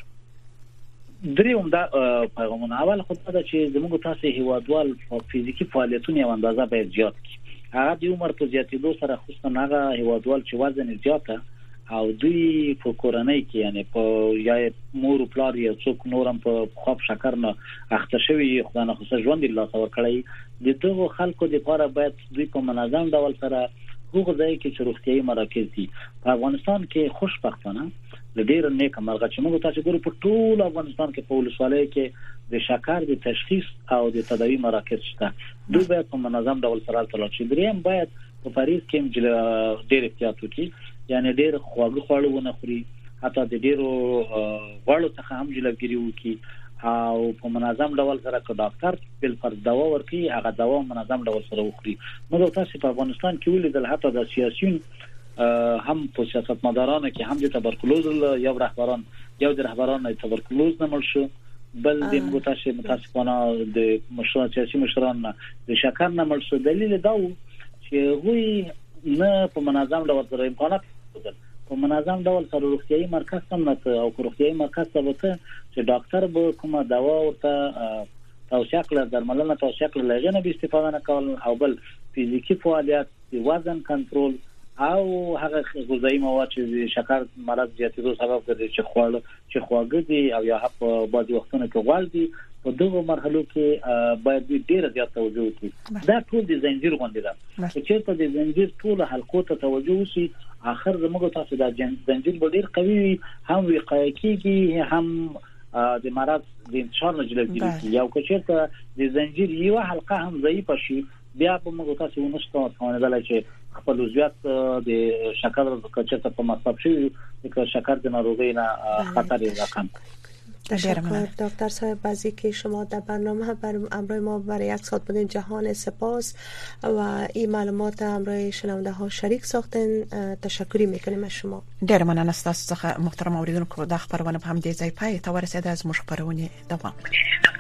دریم دا پیغامونه اول خود دا چې زموږ تاسو هیوادوال فزیکی فعالیتونه یو اندازه باید زیات کړي. هغه د عمر په زیاتېدو سره خصوصا هغه هیوادوال چې وزن زیاته او دوی په کورنۍ کې یعنی په یا مور او پلار یا څوک نورم په خواب شکر نه اخته شوی خدای نه خصوصا ژوند الله تور کړی، د دغه خلکو لپاره باید دوی په منظم ډول سره هغه ځای کې چې روغتيایي مراکز دي په افغانستان کې خوشبختانه ډېر نیک مرغه چې موږ تاسو ګورو په ټول افغانستان کې په ولسوالۍ کې د شکر د تشخیص او د تداوی مراکز شته. دوی باید په منظم ډول سره تلل شي. دریم باید په پاریس کې ډېر احتیاط وکړي، یعنی ډېر خواږه خواړه ونه خوري، حتی د ډېرو غوړو څخه هم جلوګیری وکړي او په منظم ډول سره که ډاکټر بل فرض دوا ورکړي هغه دوا منظم ډول سره وخوري. موږ تاسو په افغانستان کې ولیدل حتی د سیاسيون هم په سیاستمدارانو کې هم د تبرکلوز یو رهبران یو د رهبرانو تبرکلوز نه مړ شو، بل د موږ تاسو متاسفانه د مشران سیاسي مشران د شکر نه مړ شو. دلیل دا و چې وی نه په منظم ډول سره امکانات په منظم ډول سره روغتيایي مرکز هم نه او روغتيایي مرکز ته وته چې ډاکټر به کومه دوا ورته توصیه کړه، درملنه توصیه کړه، لږه به استفاده نه کول او بل فزیکی فعالیت، وزن کنټرول او هغه غذایی مواد چې شکر مرض زیاتېدو سبب ګرځي چې خواړه چې خواږه دي او یا په بعضي وختونو کې غوړ دي، په دغه مرحلو کې باید ډېر زیات توجه وکړي. دا ټول د زنجیر غونډه ده چې په دې زنجیر ټول حلقو ته توجه وشي، اخر زموږ تاسو د زنجیر ډېر قوي وي، هم وقایه کیږي هم د مرض د انتشار نه جلوګیری کوي. یو کچېرته د زنجیر یو حلقه هم ضعیف شي بیا په موږ تاسو ونشته توانیدل چې خپل وضعیت د شکر کچېرته په مصاب شي د شکر د ناروغۍ نه خطر راکم. تشکر دکتر صاحب بازی که شما در برنامه بر امروز ما برای یک ساعت بودین. جهان سپاس و این معلومات امروز شنونده ها شریک ساختن. تشکری میکنیم از شما. ډیر مننه ستاسو څخه محترم اوریدونکو. د خبرونه په همدې ځای پای ته ورسېده. از مخبرونه دوام